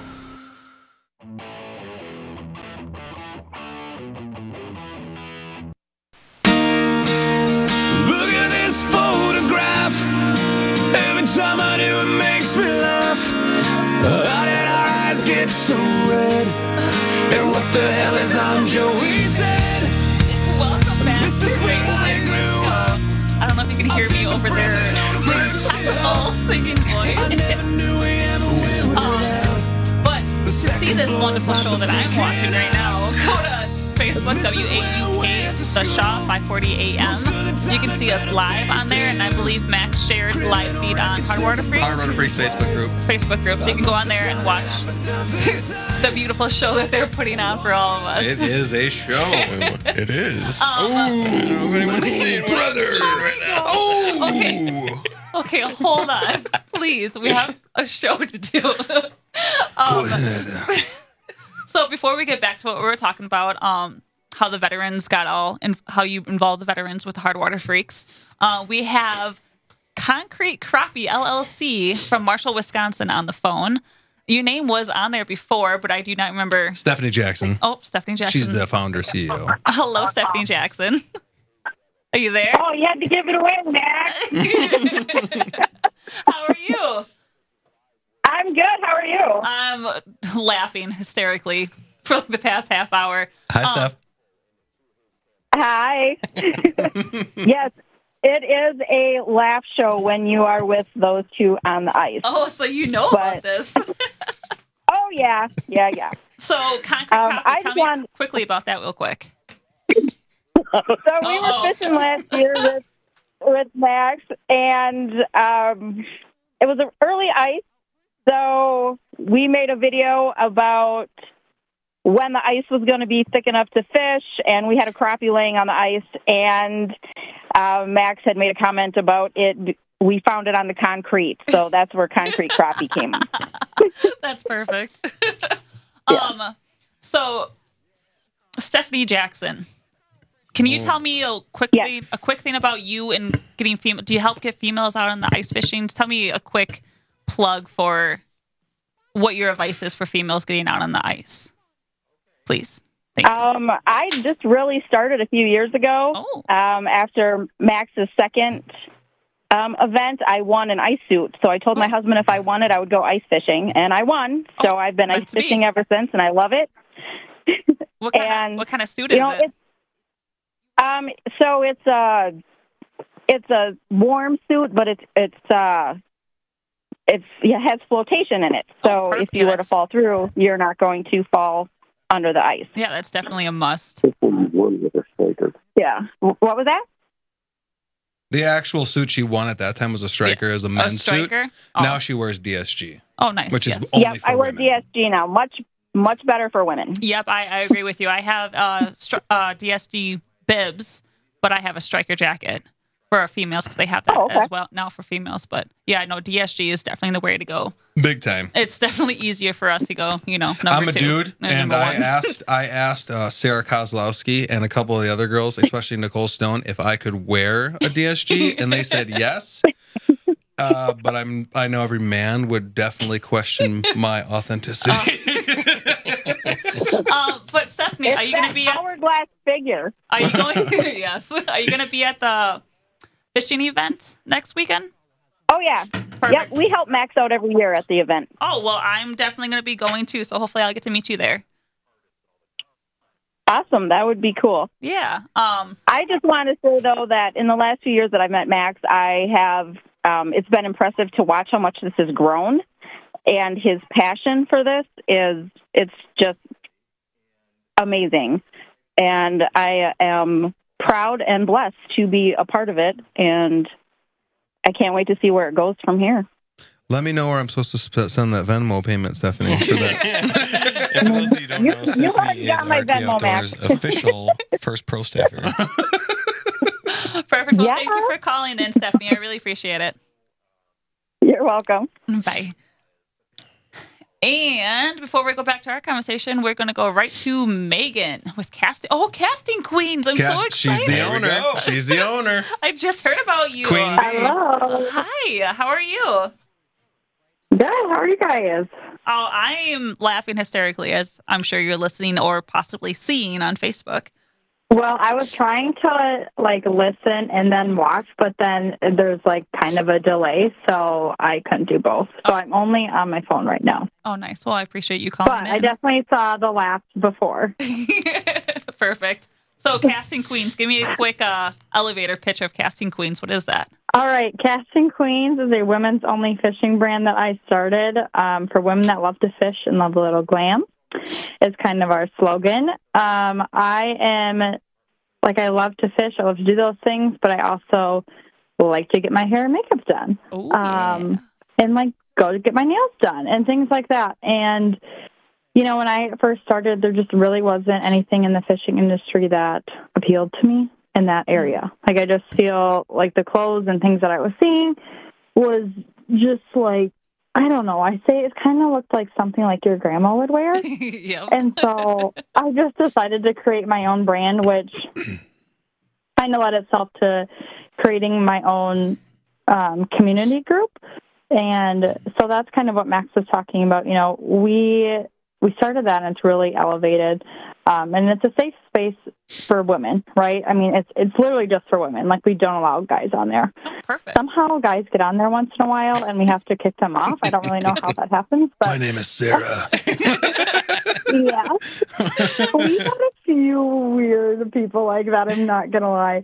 Look at this photograph. Every time I do, it makes me laugh. How did our eyes get so red? And what the hell is on Joey's head? Welcome back to Radio Wisco. I don't know if you can hear me over there. Technical singing voice. um, but to see this wonderful show that I'm watching right now, go to Facebook, W A U K, The Shaw, five forty A M. You can see us live on there, and I believe Max shared the live feed on Hardwater Freaks. Hardwater Freaks Facebook group. Facebook group, so you can go on there and watch the beautiful show that they're putting on for all of us. It is a show. It is. Um, Ooh, anyone see brother right now? Oh. Okay. Okay, hold on. Please, we have a show to do. um, Go ahead. So before we get back to what we were talking about, um, how the veterans got all, and how you involved the veterans with the Hardwater Freaks, uh, we have Concrete Crappie L L C from Marshall, Wisconsin on the phone. Your name was on there before, but I do not remember. Stephanie Jackson. Oh, Stephanie Jackson. She's the founder C E O. Hello, Stephanie Jackson. Are you there? Oh, you had to give it away, Max. How are you? I'm good. How are you? I'm laughing hysterically for like the past half hour. Hi, um, Steph. Hi. Yes. it is a laugh show when you are with those two on the ice. Oh, so you know But- about this. Oh, yeah. Yeah, yeah. So, Concrete Um, Crappie, I tell just me want- quickly about that real quick. So we Uh-oh. were fishing last year with with Max, and um, it was an early ice. So we made a video about when the ice was going to be thick enough to fish, and we had a crappie laying on the ice. And uh, Max had made a comment about it. We found it on the concrete, so that's where Concrete Crappie came. That's perfect. um, so Stephanie Jackson, can you tell me a quickly a quick thing about you and getting female? Do you help get females out on the ice fishing? Tell me a quick plug for what your advice is for females getting out on the ice, please. Um, I just really started a few years ago. Oh. Um, after Max's second um, event, I won an ice suit. So I told my husband if I won it, I would go ice fishing, and I won. So I've been ice that's me. fishing ever since, and I love it. What kind and, of what kind of suit you is know, it? It's, um, so it's a it's a warm suit, but it's it's uh it's it has flotation in it. So if you were to fall through, you're not going to fall under the ice. Yeah, that's definitely a must. Yeah. W- What was that? The actual suit she won at that time was a striker, as a men's suit. striker? Now she wears D S G. Oh, nice. Which yes. is only Yep, for I wear women. D S G now. Much much better for women. Yep, I, I agree with you. I have uh, stri- uh, D S G bibs, but I have a striker jacket for our females because they have that Oh, okay. as well now for females. But yeah, no, D S G is definitely the way to go. Big time. It's definitely easier for us to go, you know, number I'm a two. dude, and number I one. asked I asked uh, Sarah Kozlowski and a couple of the other girls, especially Nicole Stone, if I could wear a D S G, and they said yes. Uh, but I'm I know every man would definitely question my authenticity. um, but Stephanie, are you going to be at, hourglass figure? Are you going? Yes. Are you going to be at the fishing event next weekend? Oh yeah. Yep, we help Max out every year at the event. Oh well, I'm definitely going to be going too. So hopefully, I'll get to meet you there. Awesome. That would be cool. Yeah. Um, I just want to say, though, that in the last few years that I've met Max, I have, um, it's been impressive to watch how much this has grown. And his passion for this is, it's just amazing. And I am proud and blessed to be a part of it. And I can't wait to see where it goes from here. Let me know where I'm supposed to sp- send that Venmo payment, Stephanie. For that. And for those of you who don't know, you Stephanie already is got my R T Venmo, Outdoors' Max. official first pro staffer. perfect. Well, Yeah. thank you for calling in, Stephanie. I really appreciate it. You're welcome. Bye. And before we go back to our conversation, we're going to go right to Megan with casting. Oh, Casting Queens! I'm Ca- so excited. She's the owner. She's the owner. I just heard about you. Queen bee. Hello. Hi. How are you? Good. How are you guys? Oh, I am laughing hysterically, as I'm sure you're listening or possibly seeing on Facebook. Well, I was trying to like listen and then watch, but then there's like kind of a delay, so I couldn't do both. So I'm only on my phone right now. Oh, nice. Well, I appreciate you calling But in. I definitely saw the laugh before. Perfect. So, Casting Queens, give me a quick uh, elevator pitch of Casting Queens. What is that? All right, Casting Queens is a women's only fishing brand that I started um, for women that love to fish and love a little glam. Is kind of our slogan. Um, I am like I love to fish. I love to do those things, but I also like to get my hair and makeup done. Ooh, um, and like go to get my nails done and things like that. And you know, when I first started, there just really wasn't anything in the fishing industry that appealed to me in that area. Like, I just feel like the clothes and things that I was seeing was just like, I don't know, I say it kind of looked like something like your grandma would wear. Yep. And so I just decided to create my own brand, which kind of led itself to creating my own um, community group. And so that's kind of what Max was talking about. You know, we we started that, and it's really elevated. Um, and it's a safe space for women, right? I mean, it's it's literally just for women. Like, we don't allow guys on there. Oh, perfect. Somehow guys get on there once in a while, and we have to kick them off. I don't really know how that happens. But My name is Sarah. yeah. We had a few weird people like that, I'm not going to lie.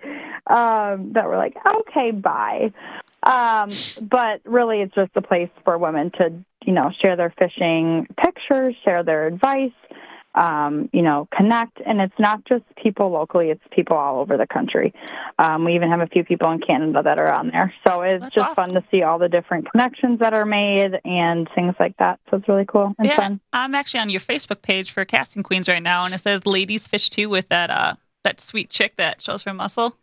um, that were like, okay, bye. Um, but really, it's just a place for women to, you know, share their fishing pictures, share their advice, um, you know, connect. And it's not just people locally, it's people all over the country. Um, we even have a few people in Canada that are on there. So it's That's just awesome. fun to see all the different connections that are made and things like that. So it's really cool and Yeah, fun. I'm actually on your Facebook page for Casting Queens right now, and it says Ladies Fish Too with that uh that sweet chick that shows her muscle.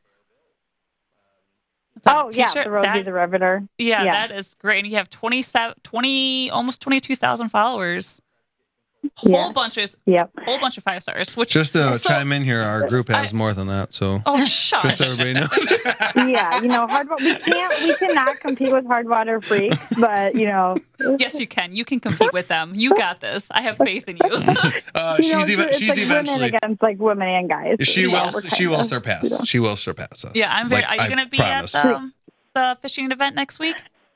It's on Oh, a yeah, t-shirt. the Rosie That- the Riveter. Yeah, Yeah. that is great. And you have twenty-seven, twenty, almost twenty-two thousand followers. Whole Yeah. bunch of, yep. whole bunch of five stars. Which Just to so- chime in here, our group has more than that, so Oh, shush. just so everybody knows. Yeah, you know, hard. We can't. We cannot compete with Hardwater Freaks, but you know. Yes, you can. You can compete with them. You got this. I have faith in you. Uh, you know, she's even it's she's like eventually women against like women and guys. she Yeah, will we're she will kinda- surpass she will surpass us. Yeah, I'm very. Like, are you I going to be promise. at um, the fishing event next week?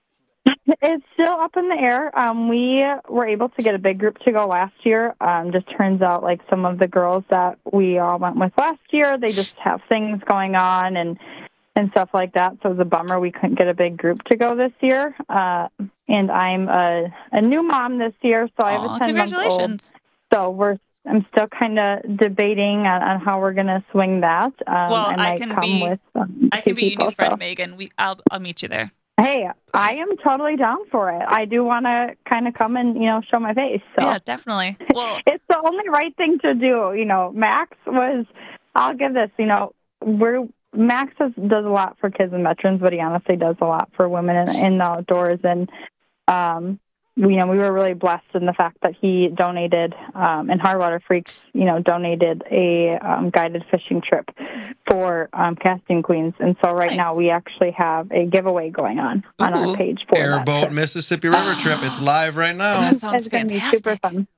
It's still up in the air. Um, we were able to get a big group to go last year. Um, just turns out like some of the girls that we all went with last year, they just have things going on and and stuff like that. So it was a bummer we couldn't get a big group to go this year. Uh, and I'm a, a new mom this year, so I have Aw, a ten month old. congratulations. So we're I'm still kind of debating on, on how we're going to swing that. Um, Well, I I might can come be- with um, I two can be your people, new friend, so. Megan. We, I'll, I'll meet you there. Hey, I am totally down for it. I do want to kind of come and, you know, show my face. So. Yeah, definitely. Well, It's the only right thing to do. You know, Max was, I'll give this, you know, we're, Max does, does a lot for kids and veterans, but he honestly does a lot for women in, in the outdoors. And, um, we, you know, we were really blessed in the fact that he donated, um, and Hardwater Freaks, you know, donated a um, guided fishing trip for um, Casting Queens. And so right now we actually have a giveaway going on on Ooh. our page for that Airboat trip. Mississippi River trip. It's live right now. That sounds It's gonna be fantastic. super fun.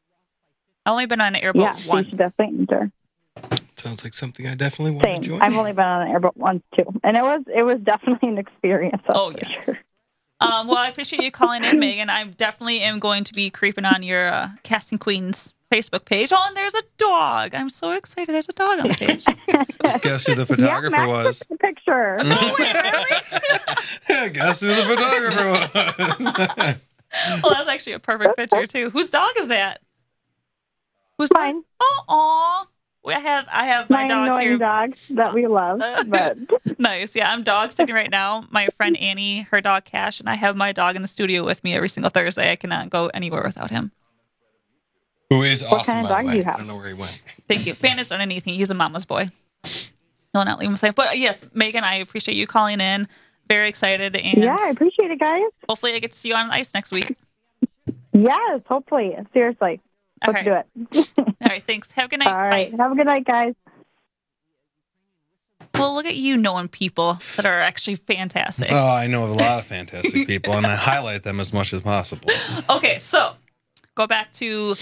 I've only been on an airboat Yeah, so you once. should definitely enter. Sounds like something I definitely want to Same. join. I've only been on an airboat once too, and it was it was definitely an experience. That's Oh, for yes. sure. Um, well, I appreciate you calling in, Megan. I definitely am going to be creeping on your uh, Casting Queens Facebook page. Oh, and there's a dog. I'm so excited. There's a dog on the page. Guess who the photographer yeah, Max was? took the picture. Guess who the photographer was? Well, that's actually a perfect picture too. Whose dog is that? Who's mine? Oh, aw. I have I have my, My dog annoying here. dog that we love, but Nice. Yeah, I'm dog sitting right now. My friend Annie, her dog Cash, and I have my dog in the studio with me every single Thursday. I cannot go anywhere without him. Who is What awesome, kind of by dog the do way. you have? I don't know where he went. Thank you. Bandit's underneath me. He's a mama's boy. He'll not leave him safe. But uh, yes, Megan, I appreciate you calling in. Very excited. And yeah, I appreciate it, guys. hopefully I get to see you on the ice next week. Yes, hopefully. Seriously, All let's right. do it. All right. Thanks. Have a good night. All right, Bye. have a good night, guys. Well, look at you knowing people that are actually fantastic. Oh, I know a lot of fantastic people, and I highlight them as much as possible. Okay, so go back to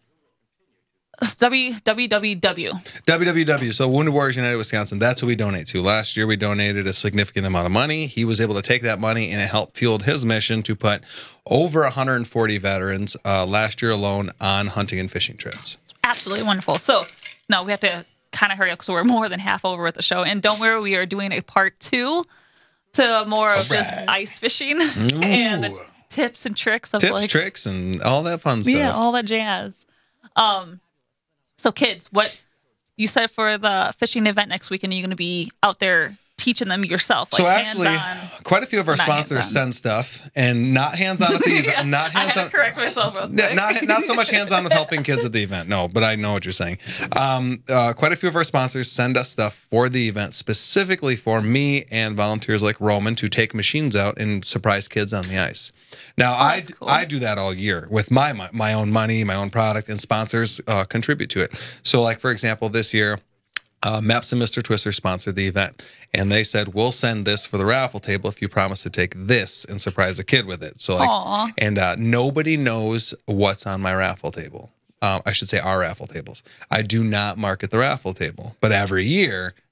W W W. W W W, so Wounded Warriors United Wisconsin, that's who we donate to. Last year, we donated a significant amount of money. He was able to take that money, and it helped fueled his mission to put over one hundred forty veterans uh, last year alone on hunting and fishing trips. Absolutely wonderful. So, no, we have to kind of hurry up because we're more than half over with the show. And don't worry, we are doing a part two to more of just ice fishing and the tips and tricks of Tips, like, tricks, and all that fun stuff. yeah, all that jazz. Um, so kids, what you said for the fishing event next weekend, you're going to be out there teaching them yourself. Like So actually, hands-on. quite a few of our Not sponsors hands-on. send stuff, and not hands-on at the event. Not I had hands-on. to correct myself real Yeah, quick. not not so much hands-on with helping kids at the event. No, but I know what you're saying. Um, uh, quite a few of our sponsors send us stuff for the event, specifically for me and volunteers like Roman to take machines out and surprise kids on the ice. Now, I I do that all year with my my, my own money, my own product, and sponsors uh, contribute to it. So, like for example, this year. Uh, Maps and Mister Twister sponsored the event, and they said we'll send this for the raffle table if you promise to take this and surprise a kid with it. So like, Aw. and uh, nobody knows what's on my raffle table. Um, I should say our raffle tables. I do not market the raffle table, but every year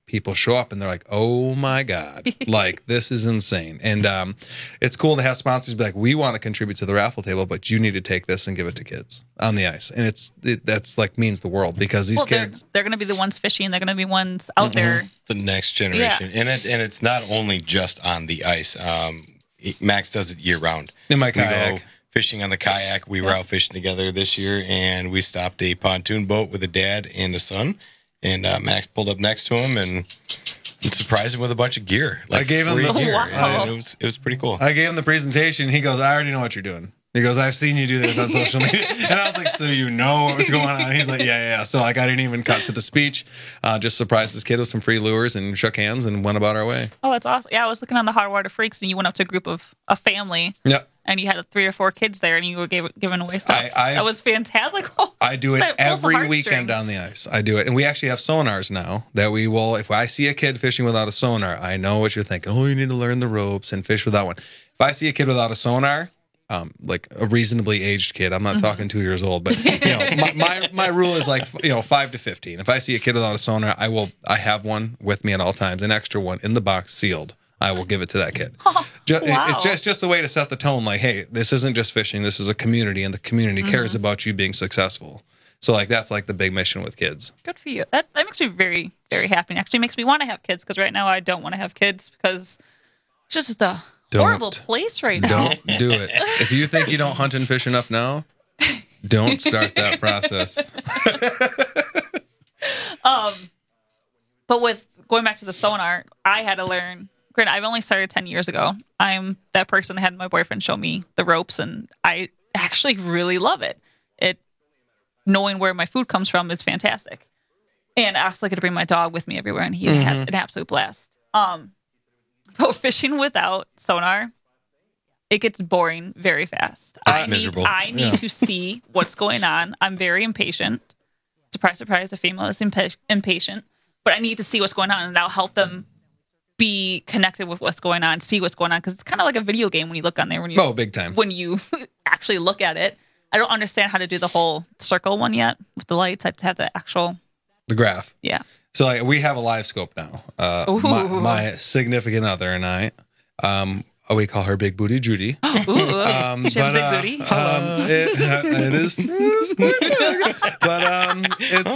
people show up and they're like, oh my God, like this is insane. And um, it's cool to have sponsors be like, we want to contribute to the raffle table, but you need to take this and give it to kids on the ice. And it's it, that's like means the world because these well, kids. They're, they're going to be the ones fishing. They're going to be ones out there. The next generation. Yeah. And it and it's not only just on the ice. Um, Max does it year round. In my we kayak. go fishing on the kayak. We were out fishing together this year, and we stopped a pontoon boat with a dad and a son. And uh, Max pulled up next to him and surprised him with a bunch of gear. Like I gave him free the gear. wow. And it was it was pretty cool. I gave him the presentation. He goes, I already know what you're doing. He goes, I've seen you do this on social media. And I was like, so you know what's going on? He's like, yeah, yeah, yeah. So like, I didn't even cut to the speech. Uh, just surprised this kid with some free lures and shook hands and went about our way. Oh, that's awesome. Yeah, I was looking on the Hard Water Freaks, and you went up to a group of a family. Yep. And you had three or four kids there, and you were gave, giving away stuff. I- I've- that was fantastic. Oh, I do it that pulls the every weekend on the ice. I do it. And we actually have sonars now that we will, if I see a kid fishing without a sonar, I know what you're thinking. Oh, you need to learn the ropes and fish without one. If I see a kid without a sonar, um, like a reasonably aged kid, I'm not Mm-hmm. talking two years old, but you know, my, my, my rule is like, you know, five to fifteen. If I see a kid without a sonar, I will, I have one with me at all times, an extra one in the box sealed. I will give it to that kid. Just, wow. It's just just a way to set the tone. Like, hey, this isn't just fishing. This is a community, and the community Mm-hmm. cares about you being successful. So, like, that's like the big mission with kids. Good for you. That that makes me very, very happy. And actually makes me want to have kids, because right now I don't want to have kids because it's just a Don't. horrible place right now. Don't do it. If you think you don't hunt and fish enough now, don't start that process. Um, but with going back to the sonar, I had to learn. Granted, I've only started ten years ago. I'm that person that had my boyfriend show me the ropes, and I actually really love it. It knowing where my food comes from is fantastic. And I also get to bring my dog with me everywhere, and he Mm-hmm. has an absolute blast. Um, but fishing without sonar, it gets boring very fast. It's I need, miserable. I need Yeah. to see what's going on. I'm very impatient. Surprise, surprise, a female is impa- impatient. But I need to see what's going on, and that'll help them be connected with what's going on, see what's going on, because it's kind of like a video game when you look on there. When you Oh, big time. when you actually look at it. I don't understand how to do the whole circle one yet with the lights. I have to have the actual, The graph. yeah. So, like, we have a live scope now. Uh, my, Ooh. my significant other and I, um, we call her Big Booty Judy. Ooh, Um, she has a big uh, booty. Um, it, it is, but um, it's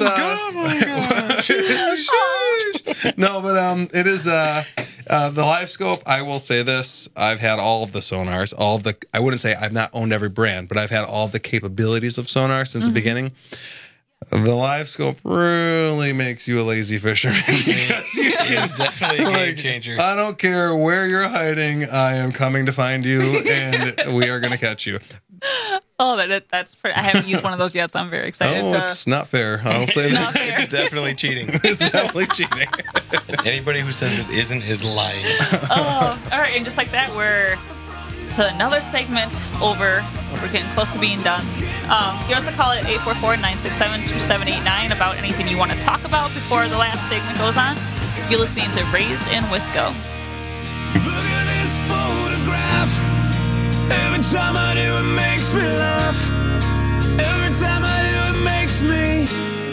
uh, no, but um, it is uh, uh, the live scope. I will say this: I've had all of the sonars, all of the. I wouldn't say I've not owned every brand, but I've had all the capabilities of sonar since Mm-hmm. the beginning. The live scope really makes you a lazy fisherman. Because you- It's definitely a game like, changer. I don't care where you're hiding. I am coming to find you, and we are going to catch you. Oh, that that's pretty. I haven't used one of those yet, so I'm very excited. Oh, to- it's not fair. I'll say Not that. fair. It's definitely cheating. It's definitely cheating. Anybody who says it isn't is lying. Oh, all right, and just like that, we're to another segment over. We're getting close to being done. Um, give us a call at eight four four, nine six seven, two seven eight nine about anything you want to talk about before the last segment goes on. You're listening to Raised in Wisco. Look at this photograph. Every time I do, it makes me laugh. Every time I do, it makes me.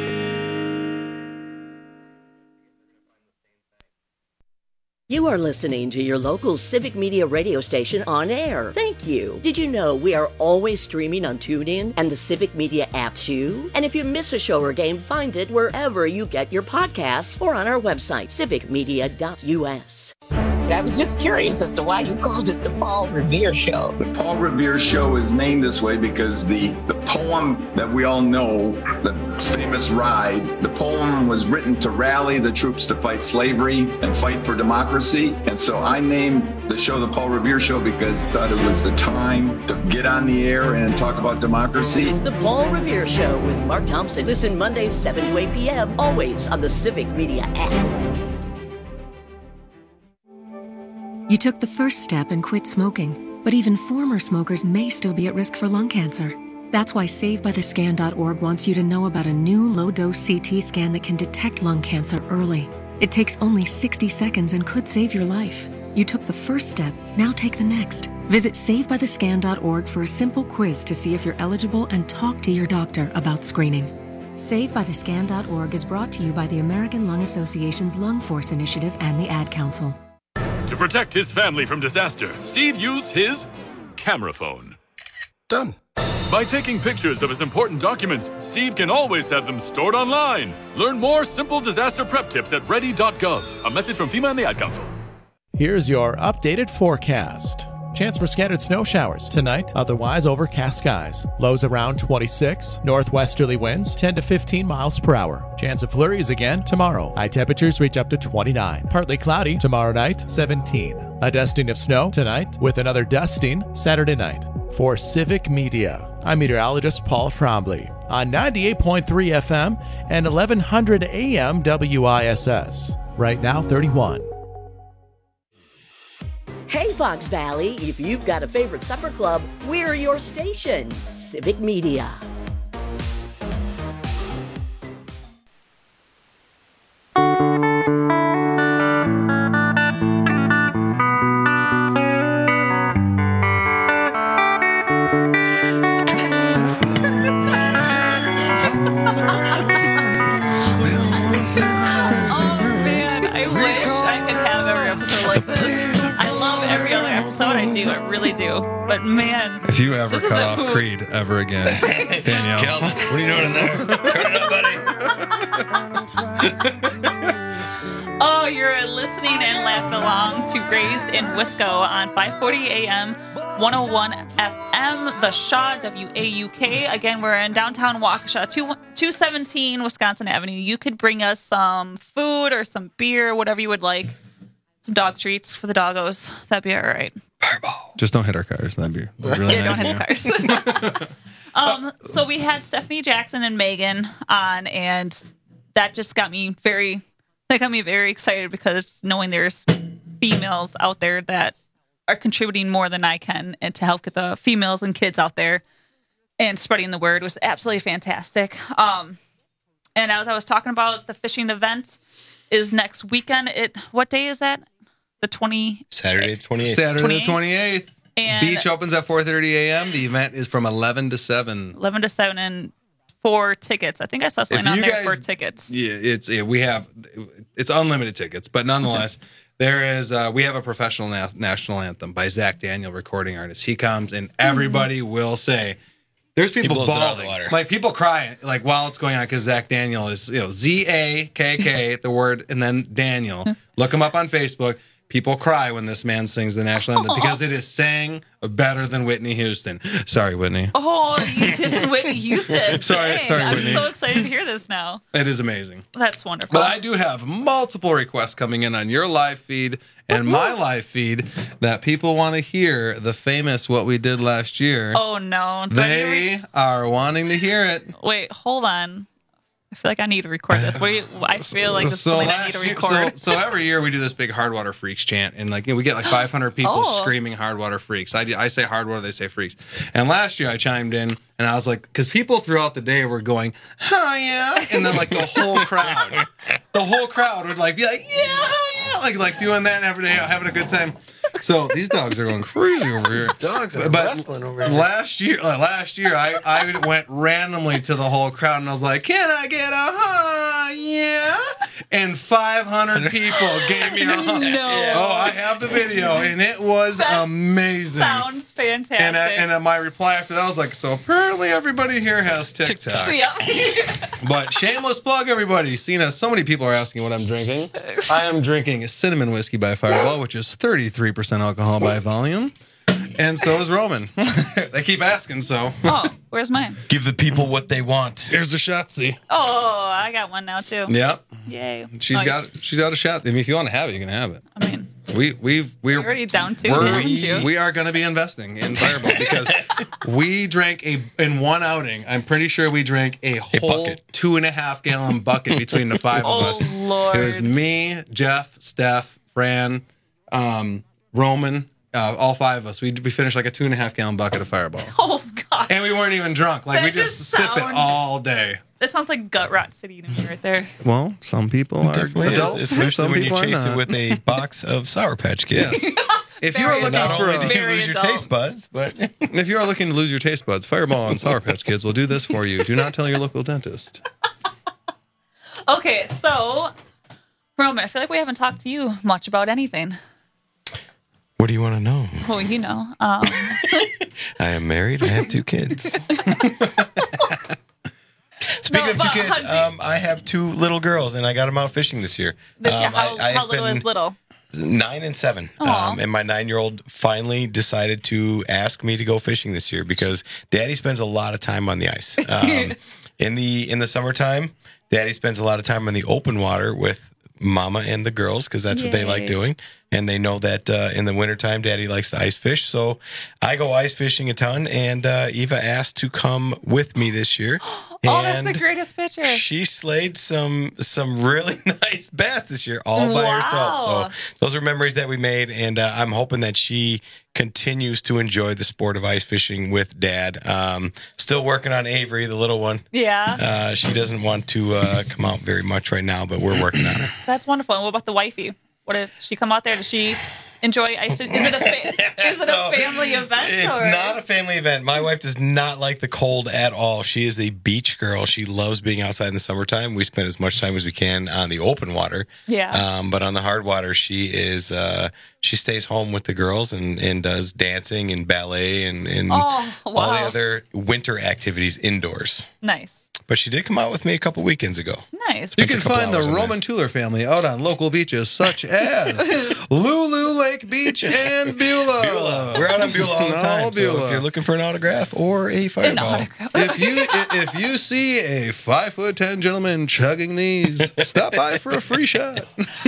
You are listening to your local Civic Media radio station on air. Thank you. Did you know we are always streaming on TuneIn and the Civic Media app too? And if you miss a show or game, find it wherever you get your podcasts or on our website, civic media dot u s. I was just curious as to why you called it the Paul Revere Show. The Paul Revere Show is named this way because the, the poem that we all know, the famous ride, the poem was written to rally the troops to fight slavery and fight for democracy. And so I named the show the Paul Revere Show because I thought it was the time to get on the air and talk about democracy. The Paul Revere Show with Mark Thompson. Listen Mondays, seven to eight p.m., always on the Civic Media app. You took the first step and quit smoking, but even former smokers may still be at risk for lung cancer. That's why save by the scan dot org wants you to know about a new low-dose C T scan that can detect lung cancer early. It takes only sixty seconds and could save your life. You took the first step, now take the next. Visit save by the scan dot org for a simple quiz to see if you're eligible and talk to your doctor about screening. Save By The Scan dot org is brought to you by the American Lung Association's Lung Force Initiative and the Ad Council. To protect his family from disaster, Steve used his camera phone. Done. By taking pictures of his important documents, Steve can always have them stored online. Learn more simple disaster prep tips at ready dot gov. A message from FEMA and the Ad Council. Here's your updated forecast. Chance for scattered snow showers tonight, otherwise overcast skies. Lows around twenty-six, northwesterly winds ten to fifteen miles per hour. Chance of flurries again tomorrow. High temperatures reach up to twenty-nine. Partly cloudy tomorrow night, seventeen. A dusting of snow tonight with another dusting Saturday night. For Civic Media, I'm meteorologist Paul Trombley on ninety-eight point three F M and eleven hundred A M W I S S. Right now, thirty-one. Hey, Fox Valley, if you've got a favorite supper club, we're your station. Civic Media. Oh, man, I wish I could have every episode like this. I love every other episode. I do. I really do. But man, If you ever this cut is a off hoot. Creed ever again, Danielle. Calvin, what are you doing in there? Turn it up, buddy. Oh, you're listening and laughing along to Raised in Wisco on five forty A M, one oh one F M, The Shaw, W A U K. Again, we're in downtown Waukesha, two seventeen Wisconsin Avenue. You could bring us some food or some beer, whatever you would like. Some dog treats for the doggos. That'd be all right. Just don't hit our cars. That'd be really Yeah, nice. don't hit the cars. um, so we had Stephanie Jackson and Megan on, and that just got me very, that got me very excited because knowing there's females out there that are contributing more than I can, and to help get the females and kids out there and spreading the word was absolutely fantastic. Um, and as I was talking about, the fishing event is next weekend. It what day is that? The twenty Saturday the twenty-eighth. Saturday the twenty-eighth. And Beach opens at four thirty A M. The event is from eleven to seven. eleven to seven and four tickets. I think I saw something If on you there for guys- tickets. Yeah, it's yeah, we have it's unlimited tickets, but nonetheless, there is uh, we have a professional na- national anthem by Zach Daniel, recording artist. He comes and everybody will say. There's people He blows it out of the bawling, water. like people crying, like while it's going on, because Zach Daniel is, you know, Z A K K, the word, and then Daniel. Look him up on Facebook. People cry when this man sings the national anthem because it is sang better than Whitney Houston. Sorry, Whitney. Oh, you did Whitney Houston. Sorry- Dang, sorry, I'm Whitney. so excited to hear this now. It is amazing. That's wonderful. But I do have multiple requests coming in on your live feed and my live feed that people want to hear the famous What We Did Last Year. Oh, no. Do I need to re- They are wanting to hear it. Wait, hold on. I feel like I need to record this. What do you, I feel like this is So something I need last to year, record. so, so every year we do this big Hardwater Freaks chant, and like you know, we get like five hundred people Oh. screaming Hardwater Freaks. I, I say Hardwater, they say Freaks. And last year I chimed in, and I was like, because people throughout the day were going, "Oh yeah," and then like the whole crowd, the whole crowd would like be like, "Yeah, oh, yeah," like like doing that every day, having a good time. So these dogs are going crazy over here. Dogs are But wrestling over here. last year, uh, last year, I, I went randomly to the whole crowd and I was like, "Can I get a huh? Yeah." And five hundred people gave me a huh. No. Oh, I have the video, and it was amazing. Sounds fantastic. And uh, and uh, my reply after that was like, "So apparently everybody here has TikTok." Yep. But shameless plug, everybody. Seeing as so many people are asking what I'm drinking, I am drinking a cinnamon whiskey by Fireball, which is thirty-three percent alcohol by volume. And so is Roman. They keep asking, so. Oh, where's mine? Give the people what they want. Here's the Shotzi. Oh, I got one now, too. Yep. Yay. She's Oh, got she's got a shot. I mean, if you want to have it, you can have it. I mean, We we've we're you're already down two, we're- haven't you? we are going to be investing in Fireball because we drank a in one outing. I'm pretty sure we drank a whole bucket. two and a half gallon bucket between the five Oh, of us. Lord. It was me, Jeff, Steph, Fran, um, Roman, uh, all five of us. We we finished like a two and a half gallon bucket of Fireball, Oh, gosh. and we weren't even drunk. Like That we just, just sip it sounds- all day. That sounds like Gut Rot City to me right there. Well, some people are Definitely is, adults, especially some when you people are chase not. it with a box of Sour Patch Kids. Yes. If you are Very looking Not adult. for only a, do you Very lose your adult. taste buds, but if you are looking to lose your taste buds, Fireball and Sour Patch Kids will do this for you. Do not tell your local dentist. Okay, so Roman, I feel like we haven't talked to you much about anything. What do you want to know? Well, you know. Um... I am married. I have two kids. Speaking No, of two but kids, Hunty- um, I have two little girls, and I got them out fishing this year. This- Um, how I, I how have little been is little? nine and seven, Aw. um, and my nine-year-old finally decided to ask me to go fishing this year because Daddy spends a lot of time on the ice. Um, in the in the summertime, Daddy spends a lot of time on the open water with Mama and the girls because that's what they like Yay. doing. And they know that uh, in the wintertime, Daddy likes to ice fish. So I go ice fishing a ton. And uh, Eva asked to come with me this year. Oh, that's the And greatest picture. she slayed some some really nice bass this year all by herself. So Wow. those are memories that we made. And uh, I'm hoping that she continues to enjoy the sport of ice fishing with Dad. Um, still working on Avery, the little one. Yeah, Uh, she doesn't want to uh, come out very much right now, but we're working on her. that's wonderful. And what about the wifey? What did she come out there? Does she enjoy ice fishing? Is it a fa- is it No, a family event? It's or? not a family event. My wife does not like the cold at all. She is a beach girl. She loves being outside in the summertime. We spend as much time as we can on the open water. Yeah. Um, but on the hard water, she is uh, she stays home with the girls and, and does dancing and ballet and, and Oh, all the wow. other winter activities indoors. Nice. But she did come out with me a couple weekends ago. Nice. You Spent a can couple find the hours on Roman Tuller family out on local beaches such as Lulu Lake Beach and Beulah. Beulah. We're out on Beulah all the All time. So Beulah. if you're looking for an autograph or a fireball, if you if you see a five foot ten gentleman chugging these, stop by for a free shot.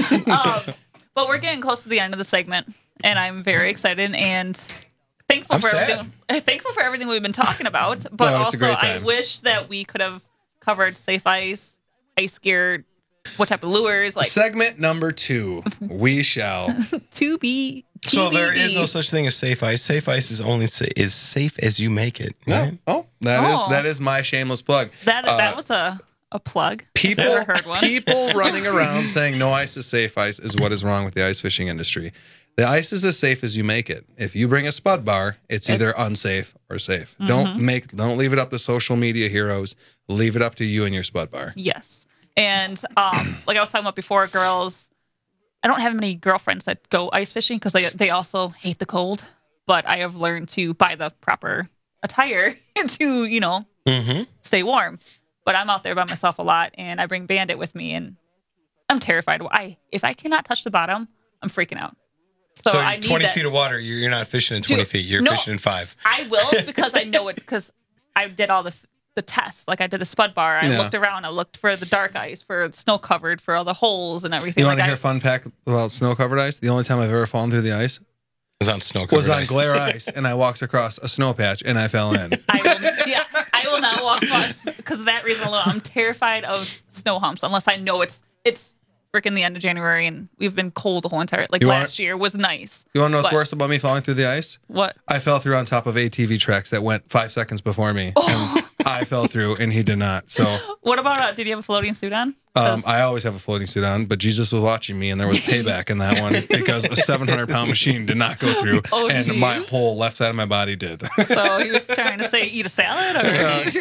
um, but we're getting close to the end of the segment, and I'm very excited and thankful I'm for sad. everything. Thankful for everything we've been talking about. But No, it's a also, great I time. wish that we could have covered safe ice, ice gear, what type of lures, like Segment number two. We shall. to be. So there is T B D. no such thing as safe ice. Safe ice is only sa- is safe as you make it. Right? Oh, that is Oh. that is my shameless plug. That Uh, that was a a plug. People, Never heard one. people running around saying no ice is safe ice is what is wrong with the ice fishing industry. The ice is as safe as you make it. If you bring a spud bar, it's either unsafe or safe. Don't Mhm. make don't leave it up to social media heroes. Leave it up to you and your spud bar. Yes. And um, like I was talking about before, girls, I don't have many girlfriends that go ice fishing because they they also hate the cold. But I have learned to buy the proper attire to, you know, Mm-hmm. stay warm. But I'm out there by myself a lot, and I bring Bandit with me, and I'm terrified. I if I cannot touch the bottom, I'm freaking out. So, So, I need twenty that. feet of water, you're, you're not fishing in twenty Dude, feet. You're no. fishing in five. I will because I know it because I did all the the tests. Like I did the spud bar. I Yeah. looked around. I looked for the dark ice, for snow covered, for all the holes and everything. You like want to I, hear a fun fact about snow covered ice? The only time I've ever fallen through the ice was on snow was covered on ice. glare ice, and I walked across a snow patch and I fell in. I will, yeah, I will not walk across because of that reason alone. I'm terrified of snow humps unless I know it's it's freaking the end of January and we've been cold the whole entire. Like You wanna- last year was nice. You want to know what's But- worse about me falling through the ice? What? I fell through on top of A T V tracks that went five seconds before me, and I fell through, and he did not. So What about? Uh, did you have a floating suit on? um, I always have a floating suit on, but Jesus was watching me, and there was payback in that one because a seven hundred pound machine did not go through, Oh, and geez. my whole left side of my body did. So he was trying to say eat a salad, or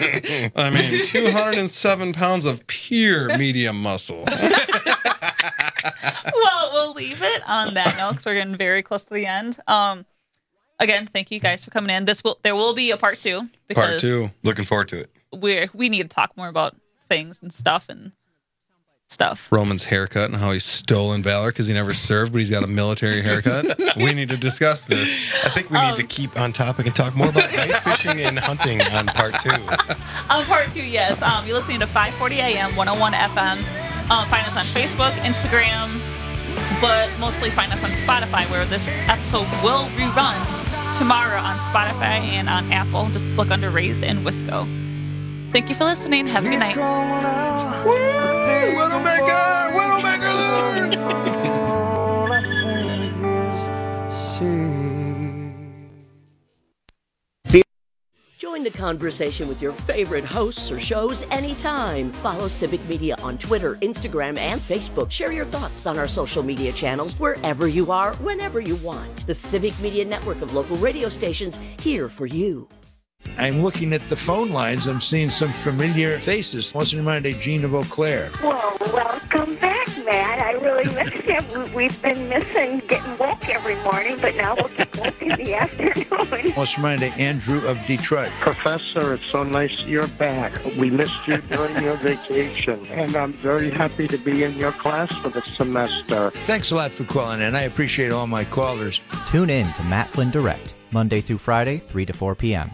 I mean, two hundred seven pounds of pure medium muscle. well, we'll leave it on that note because we're getting very close to the end. Um, again, thank you guys for coming in. This will there will be a part two because Part two. Looking forward to it. we we need to talk more about things and stuff and stuff. Roman's haircut and how he's stolen valor because he never served, but he's got a military haircut. We need to discuss this. I think we need to keep on topic and talk more about ice fishing and hunting on part two. On part two, yes. Um, you're listening to five forty A M, one oh one F M. Um, find us on Facebook, Instagram, but mostly find us on Spotify, where this episode will rerun tomorrow on Spotify and on Apple. Just look under Raised in Wisco. Thank you for listening. Have a good night. Widowmaker! Widowmaker! Join the conversation with your favorite hosts or shows anytime. Follow Civic Media on Twitter, Instagram, and Facebook. Share your thoughts on our social media channels wherever you are, whenever you want. The Civic Media Network of local radio stations, here for you. I'm looking at the phone lines. I'm seeing some familiar faces. What's in mind, Gene of Eau Claire? Well, welcome back, Matt. I really miss you. We've been missing getting woke every morning, but now we'll get woke in the afternoon. What's in mind, Andrew of Detroit? Professor, it's so nice you're back. We missed you during your vacation, and I'm very happy to be in your class for the semester. Thanks a lot for calling in. I appreciate all my callers. Tune in to Matt Flynn Direct, Monday through Friday, three to four p.m.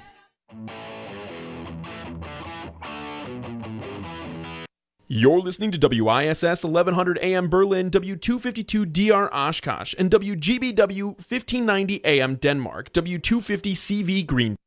You're listening to W I S S eleven hundred A M Berlin, W two fifty-two D R Oshkosh, and W G B W fifteen ninety A M Denmark, W two fifty C V Green.